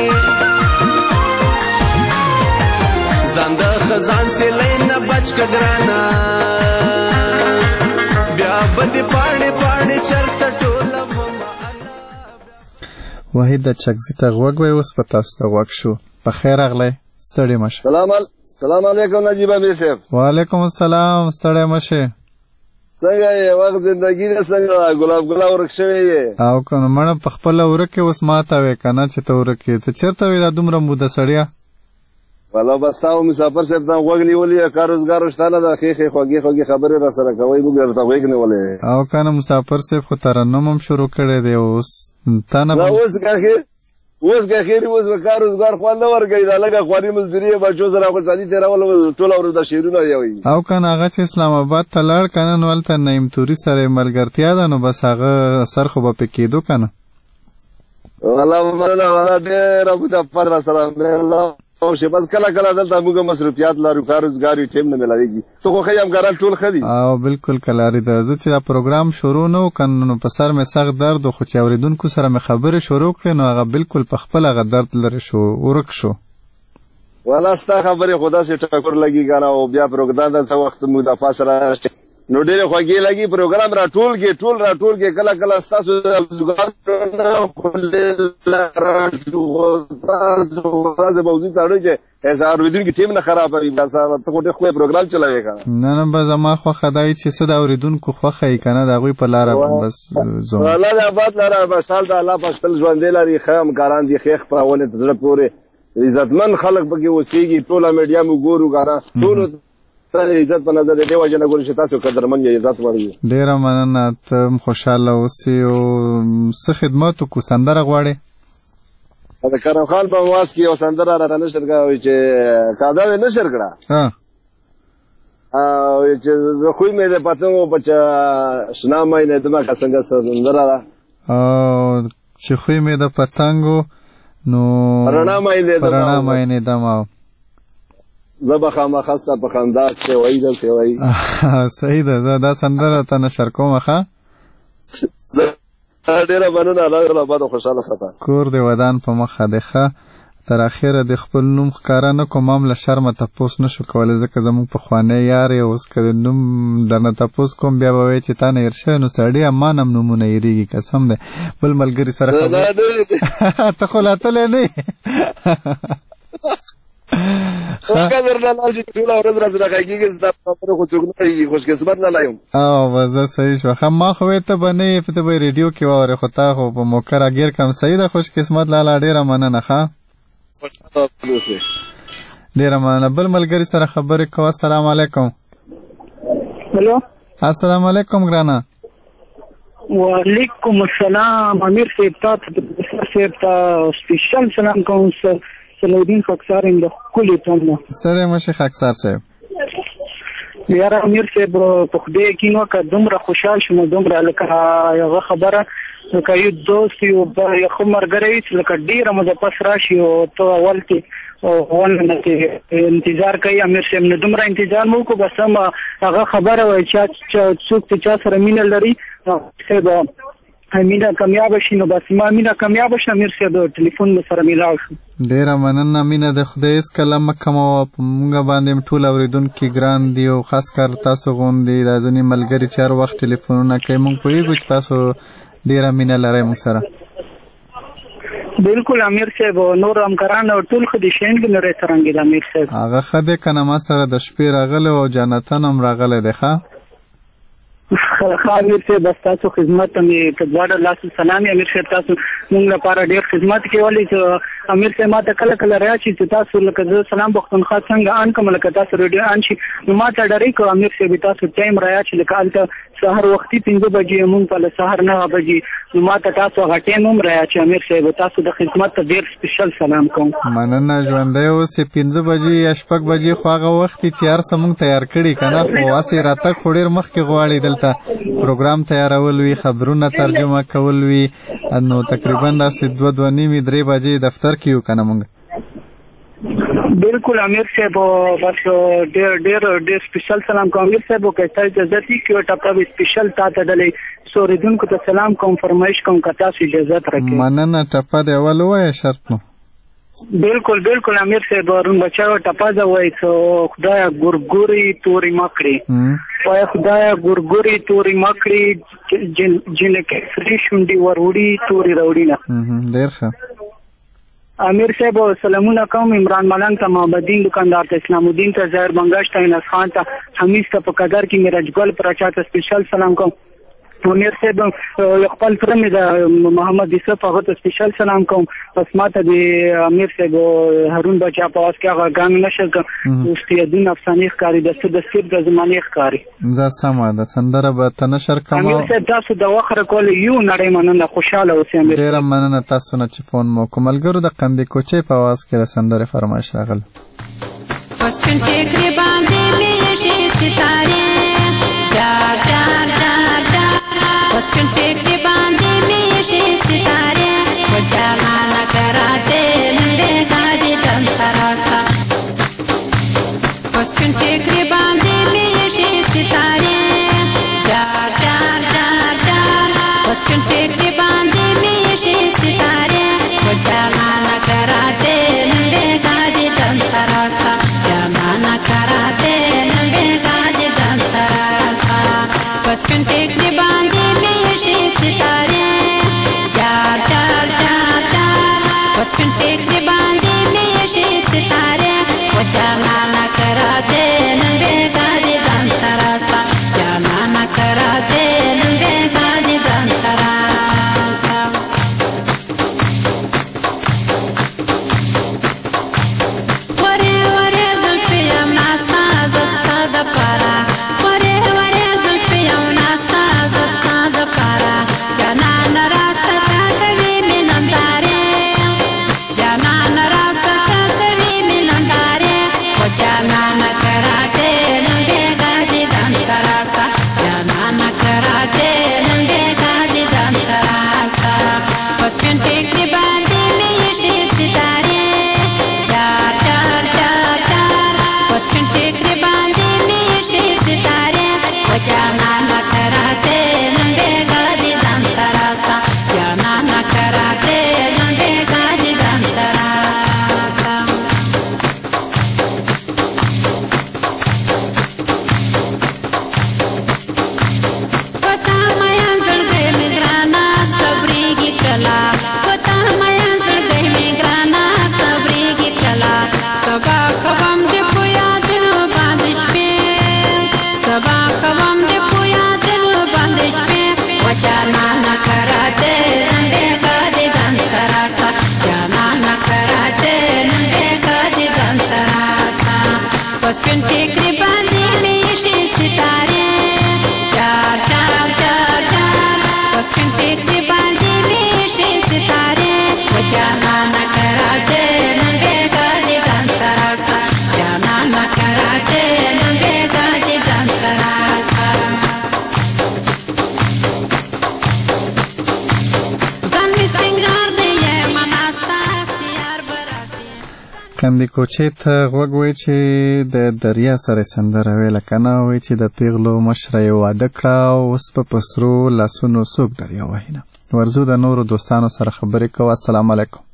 ځان د خزان سیلی نه بچ که ګرانه بیا به دې پاڼې پاڼې چرته ټولوم. وحید د چکزي ته غوږ وای، اوس په تاسو ته غوږ شو. په خیر راغلی، ستړي مشه. سلام عل... سلام علیکم نجیب امیر صاحب. وعلیکم السلام، ستړي مشه. څنګه یې وخت زندگی ده څنګه ګلاب ګلاب ورک شوی یې؟ او کنه مړه په خپله ورکې اوس ماته وې که نه چې ته ورکې. ته چېرته وې دا دومره موده سړیه؟ والله بس تا و مسافر صاحب ته غوږ نیولي، کار روزګار شته نه ده، ښې ښې خوږې خوږې خبرې را سره کوئ، موږ درته غوږ نیولی. او که نه مسافر صاحب خو ترنم هم شروع کړی دی اوس. تا نه اوس که خیر اوس که خیر اوس به کار روزګار خوند نه ورکوي، دا لږه خواري مزدوري یې بچو سره خوشحالي تېرول، ټوله ورځ د شعرونه یوي. او که نه هغه چې اسلام آباد ته لاړ که نه نو هلته نعیم توري سره یې ملګرتیا ده، نو بس هغه سر خو به پې کېدو که نه. والله مننه والله ډېره متفر را سره مېله او شي، بس کله کله دلته موږ مصروفیات لرو، کار روزګار وي، ټیم نه ملاویږي. ته خو ښه همکاران ټول ښه دي؟ او بالکل کلاري ده. زه چې دا پروګرام شروع نه و که نو په سر مې سخت درد و، خو چې اورېدونکو سره مې خبرې شروع کړې نو هغه بالکل په خپل هغه درد لرې شو، ورک شو. والله ستا خبرې خو داسې ټکر لګي که نه، او بیا پروګرام ته څه وخت مو د پاسه راشي نو ډېرې خوږې لګي، پروګرام را ټول کې ټول را ټول کې کله کله ستاسو ورځې موضوع تړو چې اورېدونکي ټیم نه خرابوي، ته خو ډېر ښکلی پروګرام چلوې که نه. نه نه به زما خوښه دا وي چې څه د اورېدونکو خوښه وي که نه، د هغوی په لاره بس ځو. الله دې آباد لره بشال د الله پاک تل ژوندی لري، ښه همکاران دي، ښې خپرونې ته زړه پورې عزتمن خلک پکې اوسېږي، ټوله میډیا مو ګورو که نه، ټولو عزت په نظر دې وجه نه ګورو چې تاسو قدرمن یې، عزت ورکړي. ډېره مننه، ته هم خوشحاله اوسې او څه خدمت وکړو. سندره غواړې؟ د کرم خان په مواز کې یو سندره راته نشر کړه چې کادا دې نشر کړه چې زه خوی مې د پتنګو په شنا مې نه دمه کا څنګه سندره ده چې خوی مې د پتنګو نو رڼا مې نه دمه رڼا مې نه دمه زبا خامخا ستا په خندا کې وایي دلته وایي. صحیح ده، دا سندره ته نشر کومه ښه. ډېره مننه، الله دې آباد او خوشحاله ساته. کور دې ودان په مخه دی ښه. تر اخره د خپل نوم ښکاره نه کوم، هم له شرمه تپوس نه شو کولی ځکه زموږ پخوانی یار یې. اوس که د نوم درنه تپوس کوم بیا به وایي چې تا نه هېر شوی، نو سړي ما نه هم نومونه هېرېږي، قسم دی. بل ملګري سره خبرې ته خو لا تلی نه یې. او بزه صحیح شو. ښه ما خو ته به نه یې، ته به ریډیو کې واورې، خو تا خو په موقع راګیر کم. صحیح ده، خوش قسمت لالا، ډېره مننه. ښه ډېره مننه. بل ملګري سره خبرې کوه. السلام علیکم. هلو السلام علیکم ګرانه. وعلیکم السلام امیر صاحب، تاسو صاحب ته سپیشل سلام کوم. سلودین خاکسار یم د ښکلي تمه. ستړی مه شې خاکسار صاحب. یاره امیر صاحب په خدای یقین وکړه، دومره خوشحال شوم، دومره لکه هغه خبره لکه یو دوست یو یو ښه ملګری وي چې لکه ډېره موده پس راشي او ته اول کې ونه کې انتظار کوي. امیر صاحب نه دومره انتظار مو وکړو، بس هم هغه خبره وایي چې څوک چې چا سره مینه لري صاحب مینه کامیاب شي، نو بس ما مینه کامیاب شي. امیر صاحب ټلیفون مې سره میلاو شو. ډېره مننه. مینه د خدای هېڅکله مه کموه، په مونږ باندې ټول اورېدونکي ګران دي او خاص کار تاسو غوندې دا ځینې ملګري چې هر وخت ټلیفونونه کوي، مونږ پوهېږو چې تاسو ډېره مینه لرئ مونږ سره. بالکل امیر صاحب، نور همکاران ټول ښه دي، شین کې لرئ څرنګه د امیر صاحب هغه ښه دی که نه؟ ما سره د شپې راغلی او جانتن هم راغلی دی. ښه ښه امیر صاحب، بس تاسو خدمت ته مې په دواړه لاسو سلام. امیر صاحب تاسو مونږ لپاره ډېر خدمت کولی. امیر صاحب ما ته کله کله راشي چې تاسو لکه زه سلام پښتونخوا څنګه آن کوم، لکه تاسو ریډیو آن شي، نو ما ته ډېرې کو امیر صاحب تاسو ټایم راشي، لکه هلته سهار وختي پنځه بجې مونږ په سهار نهه بجې، نو ما ته تاسو هغه ټایم هم راشي. امیر صاحب تاسو د خدمت ته ډېر سپیشل سلام کوم. مننه. ژوندی اوسې. پنځه بجې یا شپږ بجې خو هغه وخت چې هر څه مونږ تیار کړي که نه، خو هسې راتګ خو ډېر مخکې غواړي دلته پروګرام تیارول وي، خبرونه ترجمه کول وي، نو تقریبا داسې دوه دوه نیمې درې بجې دفتر کې یو که نه مونږ. بالکل امیر صاحب، بس ډېر ډېر ډېر سپیشل سلام کوم. امیر صاحب که تا اجازه دي که یو ټپه به سپیشل تا ته ډلې اورېدونکو ته سلام کوم، فرمایش کوم که تاسو اجازت راکړئ. مننه. ټپه دې اول ووایه شرط نو. بالکل بالکل امیر صاحب ورون بچاو ټپازه وای څو خدای ګورګوري توري مکړي وای خدای ګورګوري توري مکړي جن جن کې سری شونډي وروړي توري وروړي نه ډیر ښه امیر صاحب سلامونه کوم عمران ملنګ ته محمد دین دکاندار ته اسلام الدین ته ظاهر بنگاش ته انس خان ته حمید ته په قدر کې میراج ګل پراچا ته سپیشل سلام کوم امیر صاحب خپل فرمی د محمد یوسف هغه ته سپیشل سلام کوم پس ماته د امیر صاحب هارون بچا په واس کې هغه ګام نشل کوم استیادین افسانې ښکاری د څه د سیر د زمانه ښکاری زه سمه د سندره به تنشر کوم امیر صاحب تاسو د وخره کول یو نړۍ مننه خوشاله اوسئ امیر ډیر مننه تاسو نه چې فون مو کوملګرو د قندې کوچې په واس کې د سندره فرمایش راغل پس کنټې کې باندې مې شي ستاره چار چار چار چار پس کنټې کې باندې مې شي ستاره وچانا نه کراته نندې غاډي تن سراسا پس کنټې کې باندې مې شي ستاره چار چار چار چار پس کنټې کې باندې مې شي ستاره وچانا نه کراته نندې غاډي تن سراسا جانا نه کراته نندې غاډي تن سراسا پس کنټې کې باندې مې شي ستاره چار چار چار چار پس کنټې کې باندې مې شي ستاره وچانا نه کراته نندې غاډي تن سراسا جانا نه کراته نندې غاډي تن سراسا وره وره زلفې یم ناستا زستا د پاره وره وره زلفې یم ناستا زستا د پاره جانان راسته کوي مینندارې جانان راسته کوي مینندارې و جانان کراته نندې غاډي ځان سراسا جانان کراته نندې غاډي ځان سراسا پس کنټې کې باندې مې شي ستاره چار چار چار چار پس کنټې کې باندې مې شي ستاره و جانان کراته نندې غاډي ځان سراسا جانان کراته نندې غاډي ځان سراسا پتا میا زړګې مې ګرانا صبرېږي کلا پتا میا زړګې مې ګرانا صبرېږي کلا سبا خوم دې په یادونو باندې شپې سبا خوم دې په یادونو باندې شپې وچانا نه کراته نندې غاډي ځان سراسا جانا نه کراته نندې غاډي ځان سراسا پس کنټې کې باندې مې شي ستاره چار چار چار چار پس کنټې کې باندې مې شي ستاره وچانا نه کراته نندې غاډي ځان سراسا جانا نه کراته نندې غاډي ځان سراسا ځان می سنگار دې مناستا سیار براسي قندې کوچې ته غوږ وای چې د دریا سره سندره ویله کنه وای چې د پیغلو مشره یې واده کړه اوس په پسرو لاسونو څوک دریا وهي نه ورځو د نورو دوستانو سره خبرې کوو السلام علیکم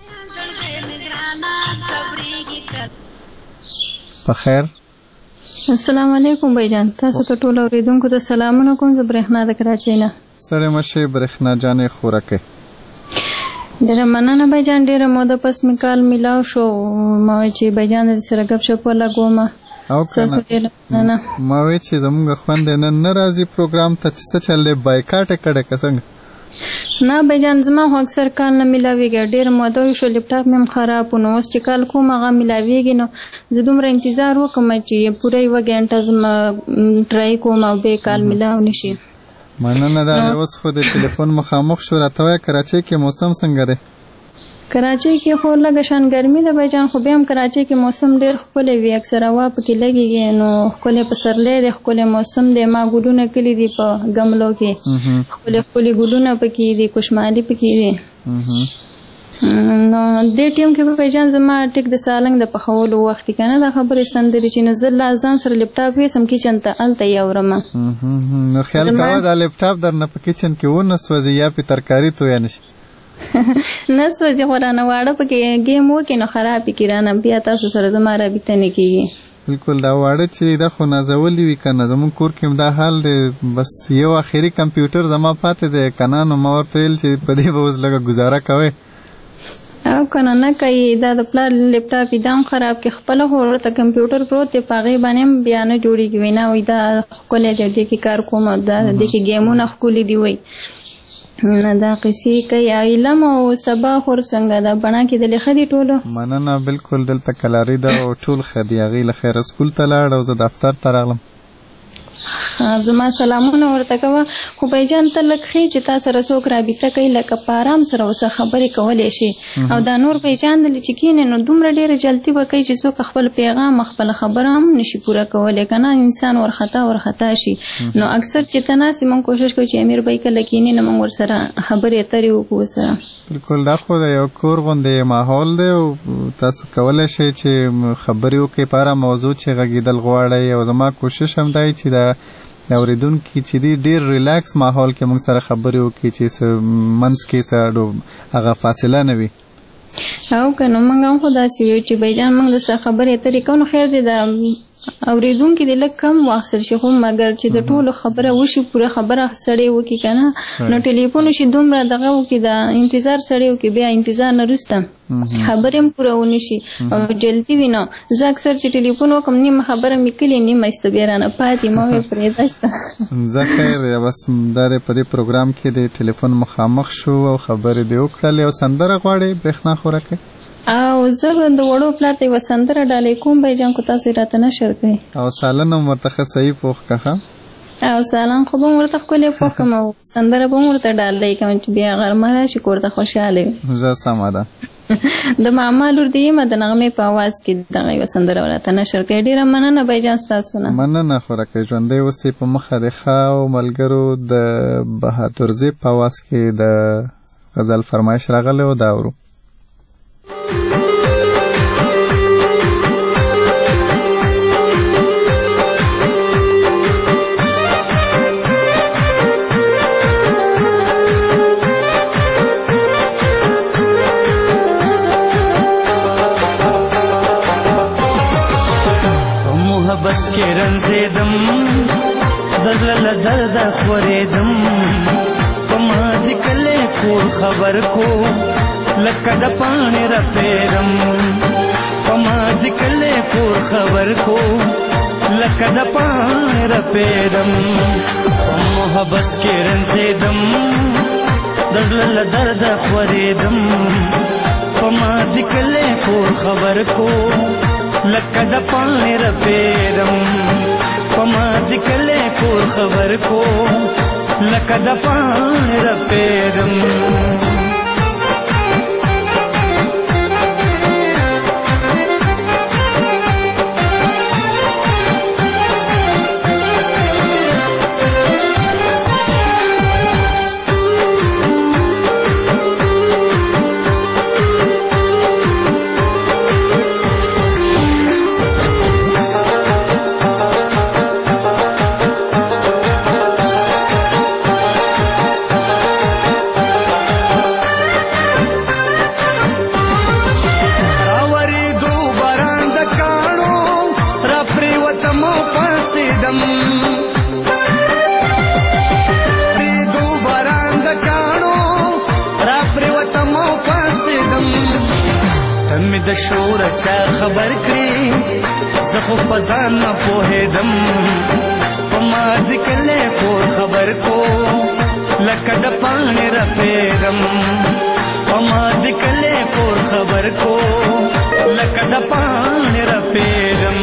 په خیر السلام علیکم بھائی تاسو ته ټول اوریدونکو ته سلامونه کوم زه برېښنا د کراچۍ نه ستړې مشې برېښنا جانې خوراکې ډېره مننه بھائی جان ډېره موده پس مې کال میلاو شو ما وایي چې بھائی جان د سره ګپ شپ ولګومه او کنه ما وایي چې زموږ خوند نن نه راځي پروګرام ته چې څه چل دی بایکاټ یې کړی که څنګه نه بھائی جان زما خو اکثر کال نه میلاویږي ډېر موده وشو لیپټاپ مې هم خراب و نو اوس چې کال کوم هغه میلاویږي نو زه دومره انتظار وکړم چې پوره یوه ګنټه زما ټرای کوم او بیا کال میلاو نشي مننه دا اوس خو د ټلیفون مخامخ شو راته وایه کراچۍ کې موسم څنګه دی کراچۍ کې خو لږه شان ګرمي ده بھائی جان خو بیا هم کراچۍ کې موسم ډېر ښکلی وي اکثر هوا پکې لګېږي نو ښکلی پسرلی دی ښکلی موسم دی ما ګلونه کلي دي په ګملو کې ښکلي ښکلي ګلونه پکې دي کوشمالي پکې دي نو دې ټیم کې بھائی جان زما ټیک د سالنګ د پخولو وخت که نه دا خبرې سندرې چې نه زه لا ځان سره لیپټاپ ویسم کچن ته هلته یې اورم نو خیال کوه دا لیپټاپ درنه په کچن کې ونه سوځي یا پې ترکاري تویه نه شي نه سوځي خو رانه واړه پکې ګیم وکړي نو خراب کړي رانه بیا تاسو سره زما رابطه نه کېږي. بالکل دا واړه چې دا خو نازولي وي که نه زمونږ کور کې دا حال دی بس یو آخري کمپیوټر زما پاتې دی که نه نو ما ورته ویل چې په دې به اوس لږه ګزاره کوئ او که نه نه کوي دا د پلار لیپټاپ یې دا هم خراب کړي خپله خو ورته کمپیوټر پروت دی په هغې باندې هم بیا نه جوړېږي وایي نه وایي دا ښکلی دی دې کې کار کوم دا دې کې ګیمونه ښکلي دي وایي نه دا قصې کوي علم او سبا خور څنګه دا بڼه کې د ښه دي ټولو مننه بالکل دلته کلاري ده او ټول ښه دي هغې له خیره سکول ته لاړ او زه دفتر ته راغلم زما سلامونه ورته کوه خو بایجان ته لږ ښې چې تا سره څوک رابطه کوي لکه په ارام سره ورسره خبرې کولی شي او دا نور بایجان دلې چې کښېنې نو دومره ډېره جلدي به کوي چې څوک خپل پیغام خپله خبره هم نشي پوره کولی که نه انسان ورخطا ورخطا شي نو اکثر چې ته ناست موږ کوشش کوو چې امیر بای کله کښېني نو موږ ورسره خبرې اترې وکړو ورسره بالکل دا خو د یو کور غوندې ماحول دی او تاسو کولی شئ چې خبرې وکړئ په هره موضوع چې غږېدل غواړئ او زما کوشش هم دی چې د اوریدونکي چې دی ډیر ریلاکس ماحول کې موږ سره خبرې وکړي چې منځ کې څه هغه فاصله نه وي او که نو موږ هم خو داسې ویو چې بایجان موږ درسره خبرې اترې کوو نو خیر دی د اوریدونکي دې لږ کم واخیستل شي خو مګر چې د ټولو خبره وشي پوره خبره سړی وکړي که نه نو ټلیفون شي دومره دغه وکړي د انتظار سړی وکړي بیا انتظار نه وروسته خبرې هم پوره ونی شي او جلدي وي نو زه اکثر چې ټلیفون وکړم نیمه خبره مې کړې نیمه ایسته بیا رانه پاتې ما ویې پرېږده شته زه خیر بس دا دی په دې پروګرام کې د ټلیفون مخامخ شو او خبرې دې وکړلې او سندره غواړې برېښنا خوراکئ او زه د وړو پلار ته یوه سندره ډالۍ کوم بایجان خو تاسو یې راته نشر کوئ او سالن هم ورته ښه صحیح پوخ که او سالن خو به هم ورته ښکلې پوخ کړم او سندره به هم ورته ډالۍ کوم چې بیا غرمه راشي کور ته خوشحاله وي زه سمه ده د ماما لور دې یم د نغمې په اواز کې دغه یوه سندره راته نشر کوي ډېره مننه بایجان ستاسو نه مننه خوراکۍ ژوندی اوسئ په مخه د ښه او ملګرو د بهادر زیب په اواز کې د غزل فرمایش راغلی و دا اورو کې رنځېدم د زړه له درده خورېدم په ما دې کلی کور خبر کو لکه د پاڼې رپېدم په ما دې کلی کور خبر کو لکه د پاڼې رپېدم په محبت کې رنځېدم د زړه له درده خورېدم په ما دې کلی کور خبر کو لکه د پاڼې رپېدم په ما دې کلی کور خبر کو لکه د پاڼې رپېدم د شور چا خبر کړي زه خو په ځان نه پوهېدم په ما دې کلی کور خبر کو لکه د پاڼې رپېدم په ما دې کلی کور خبر کو لکه د پاڼې رپېدم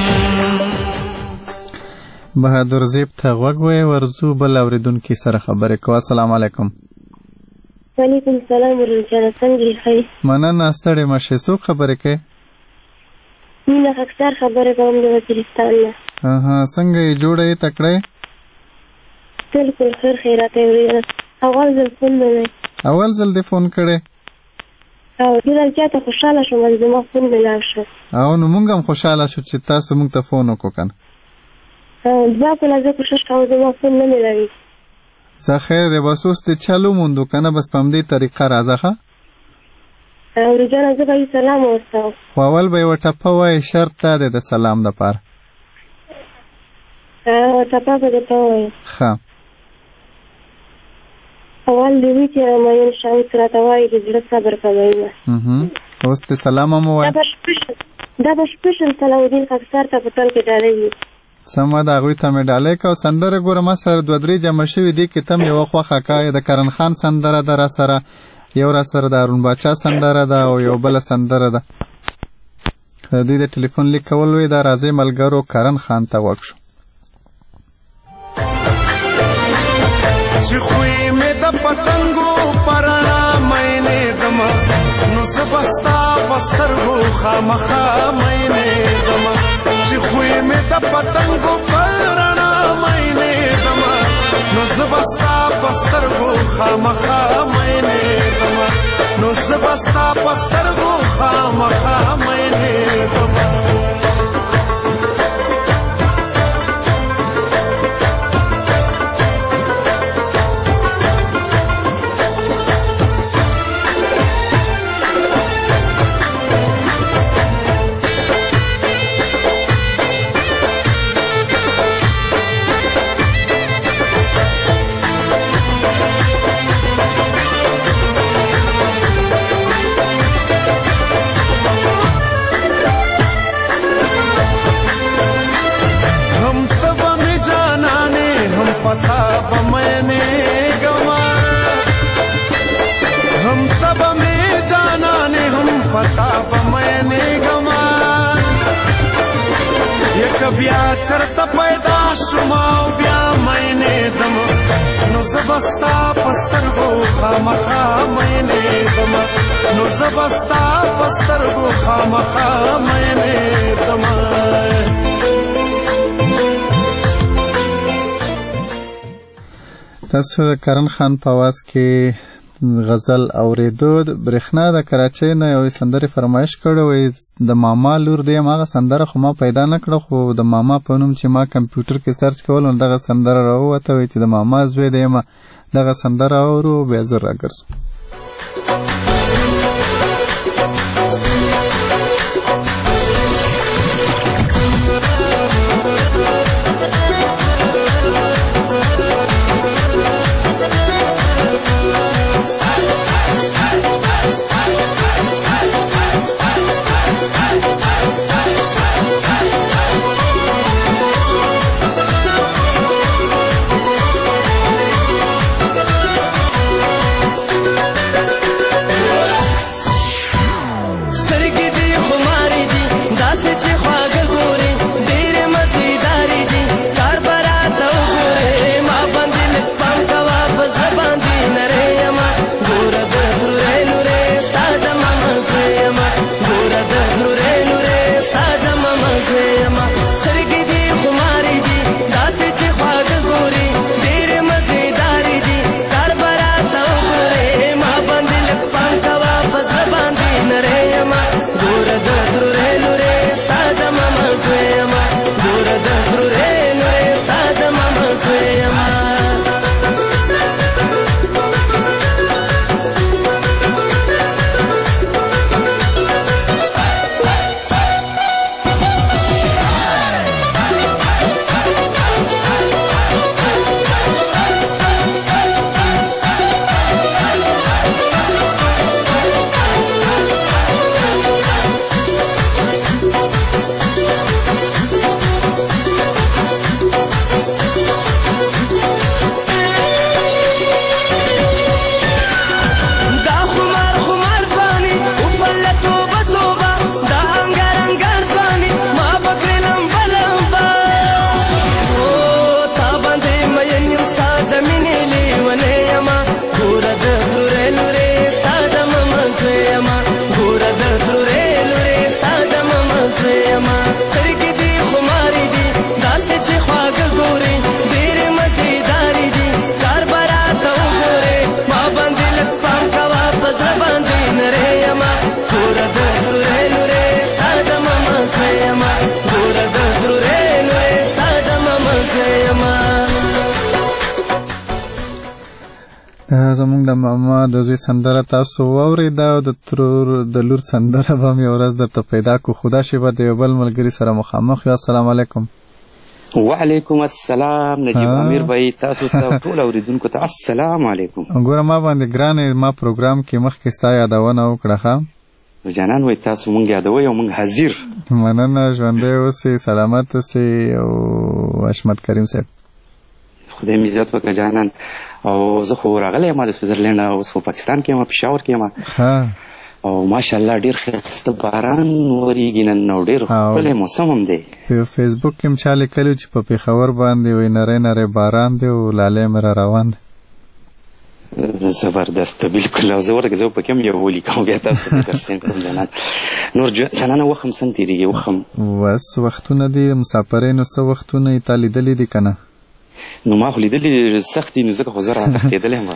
بهادر زیب ته غوږ وی ورځو بل اورېدونکي سره خبرې کوه السلام علیکم وعلیکم السلام ورحمتالله څنګه یې ښه مننه ستړې مه شئ څوک خبرې کوې مینه خاکسار خبرې کوم د وزیرستان نه اها څنګه یې جوړه یې تکړه یې بالکل خیر خیرات یې اورېدل اول ځل فون مې دی اول ځل دې فون کړی او ډېره زیاته خوشحاله شوم چې زما فون مې لاړ شو او نو موږ هم خوشحاله شو چې تاسو موږ ته فون وکړو که نه او دوه کله زه کوشش کوم زما فون نه مې لري زه خیر دی بس اوس دې چالو موندو که نه بس په همدې طریقه راځه ښه ورجانه زه به یې سلام واستوم. خو اول به یوه ټپه وایي، شرط دا دی د سلام دپاره. ټپه به درته ووایم. ښه. اول دې وي چې مین شاه اوس راته وایي د زړه صبر کوینه. اوس دې سلام هم ووایه. دا به سپیشل صلاحالدین خاکسار ته په تل کې ډالۍ وي. سمه ده، هغوی ته مې ډالۍ که. او سندره ګوره ما سره دوه درې جمع شوي دي، کې ته م یوه خوښه که. د کرن خان سندره ده را سره، یو را سره د هارون باچا سندره ده، او یو بله سندره ده. دوی د ټلیفون لیک کول وی دا راځي ملګرو کرن خان ته غوږ شو. چې خوی مې د پتنګو پرانا مینې دما، نو زه به ستا په سترګو خامخا مینې دما. چې خوی مې د پتنګو پرانا مینې دما، نو زه به ستا په سترګو خامخا مینې دما. نو زه به ستا په سترګو خامخا مینې دما. पता बमने गवा हम तब में जाना ने हम पता बमने गवा ये कबिया चरत पैदा शुमाओ ब्या मैंने दम नो जबस्ता पस्तर गो खामखा मैंने दम नो जबस्ता पस्तर गो खामखा मैंने दम. تاسو د کرن خان په आवाज کې غزل اوریدو. برېښنا د کراچۍ نه یو سندرې فرمایش کړی وی د ماما لور دی. هغه سندره خو ما پیدا نه کړه، خو د ماما په نوم چې ما کمپیوټر کې سرچ کول نو دغه سندره راووته وی چې د ماما زوی دی. ما دغه سندره اورو بیا زه راګرځم. د ماما د زوی سندره تاسو واورېده او د ترور د لور سندره به مې ورځ درته پیدا کو. خدا شي به د یو بل ملګري سره مخامخ یو. السلام علیکم. وعلیکم السلام نجیب امیر بھائی، تاسو ته ټول اوریدونکو ته السلام علیکم. ګوره ما باندې ګرانې ما پروګرام کې مخکې ستا یادونه وکړه ښه جانان وای تاسو مونږ یادوئ او مونږ حاضر. مننه، ژوندی اوسئ، سلامت اوسئ. او حشمت کریم صاحب خدای مې عزت وکړه جانان. او زه خو راغلی یم د سویزرلینډ، اوس خو پاکستان کې یم، پېښور کې یم. او ماشاءالله ډېر ښایسته باران ورېږي نن او ډېر ښکلی موسم هم دی. په فیسبوک کې مې چا لیکلي چې په پېښور باندې وایي نری نری باران دی او لالی مې را روان دی. زبردست بالکل. او زه ورګه زه په کې هم یو ولیکم بیا تاسو ته درسیم کړم جانان. نور جانانه وخت هم څنګه تېرېږي؟ وخت هم بس وختونه دي مسافرۍ نو څه وختونه یې تا لیدلي دي که نه؟ نو ما خو لیدلې سخت دي، نو ځکه خو زه راتښتېدلی یم.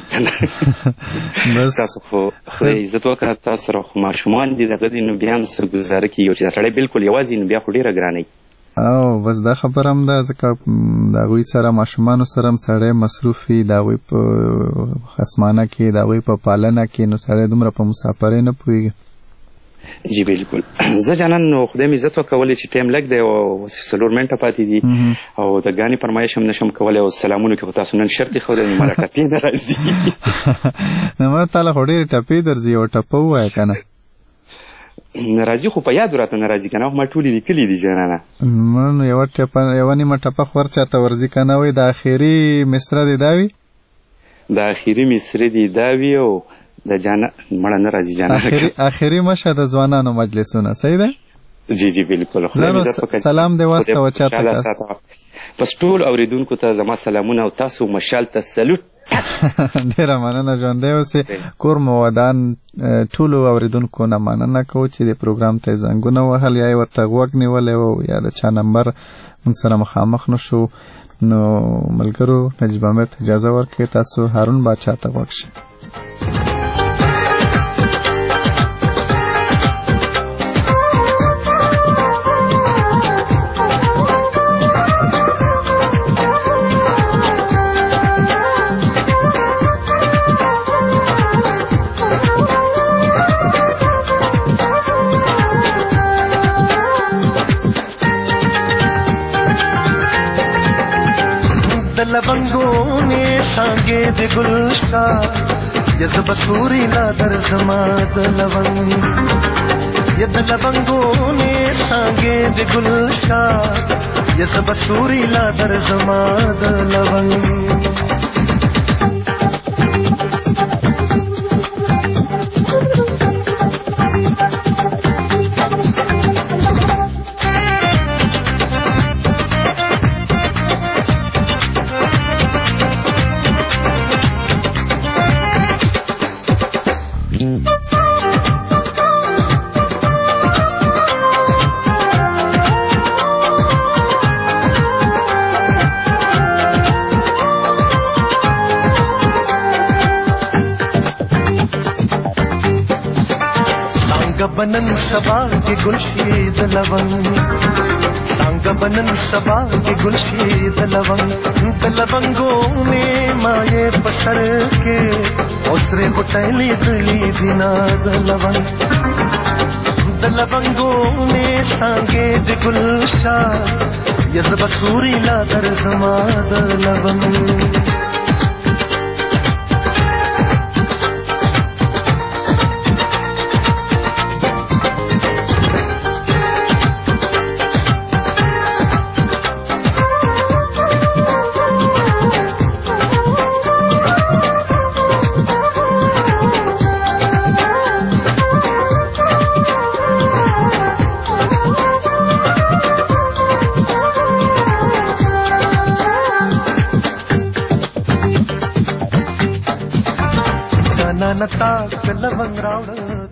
تاسو خو خدای عزت وکړه، تاسو سره خو ماشومان دي دغه دي، نو بیا هم څه ګزاره کېږي چې دا سړی بالکل یوازې نو بیا خو ډېره ګرانوي. او بس دا خبره هم ده، ځکه د هغوی سره ماشومانو سره هم سړی مصروف وي، د هغوی په خصمانه کې د هغوی په پالنه کې، نو سړی دومره په مسافرۍ نه پوهېږي. جی بالکل. زه جانان نو خدای مې عزت وکولی چې ټایم لږ دی او څلور منټه پاتې دي او د ګانې فرمایش هم نشم کولی. او سلامونو کې خو تاسو نن شرط ایښودی نو ماله ټپې نه راځي. نو ما تاله خو ډېرې ټپې درځي، یو ټپه ووایه که نه؟ نه راځي خو په یادو راته نه راځي که نه، خو ما ټولې لیکلي دي جانانه. نو یوه ټپه یوه نیمه ټپه خو هر چاته ورځي که نه؟ وایي د اخري مصره دې دا وي؟ د اخري مصرې دې دا وي او د جانا مړه نه راځي جانانه. اخري مشه د ځوانانو مجلسونه، صحیح ده؟ جی جی بالکل. سلام دې واستوه چاته؟ پس ټول اوریدونکو ته زما سلامونه او تاسو مشال ته سلوټ. ډېره مننه، ژوندی اوسئ. کور مو ودان. ټولو اوریدونکو نه مننه کوو چې د پروګرام ته یې زنګونه وهل یا یې ورته غوږ نیولی و یا د چا نمبر موږ سره مخامخ نه شو. نو ملګرو نجیب امیر ته اجازه ورکړئ تاسو هارون باچا ته غوږ شئ. لونگوں نے سانگے دے گلشا یز بسوری لا در زماد لونگ ید لونگوں نے سانگے دے گلشا یز بسوری لا در زماد لونگ बनन सबा के गुलशीद लवंग सांग बनन सबा के गुलशीद लवंग लवंगों ने माये पसर के ओसरे होटली दिली दिनाद लवंग लवंगों ने सांगे दे गुलशा यज बसूरी ला दर जमाद लवंग ताक लवंग रावण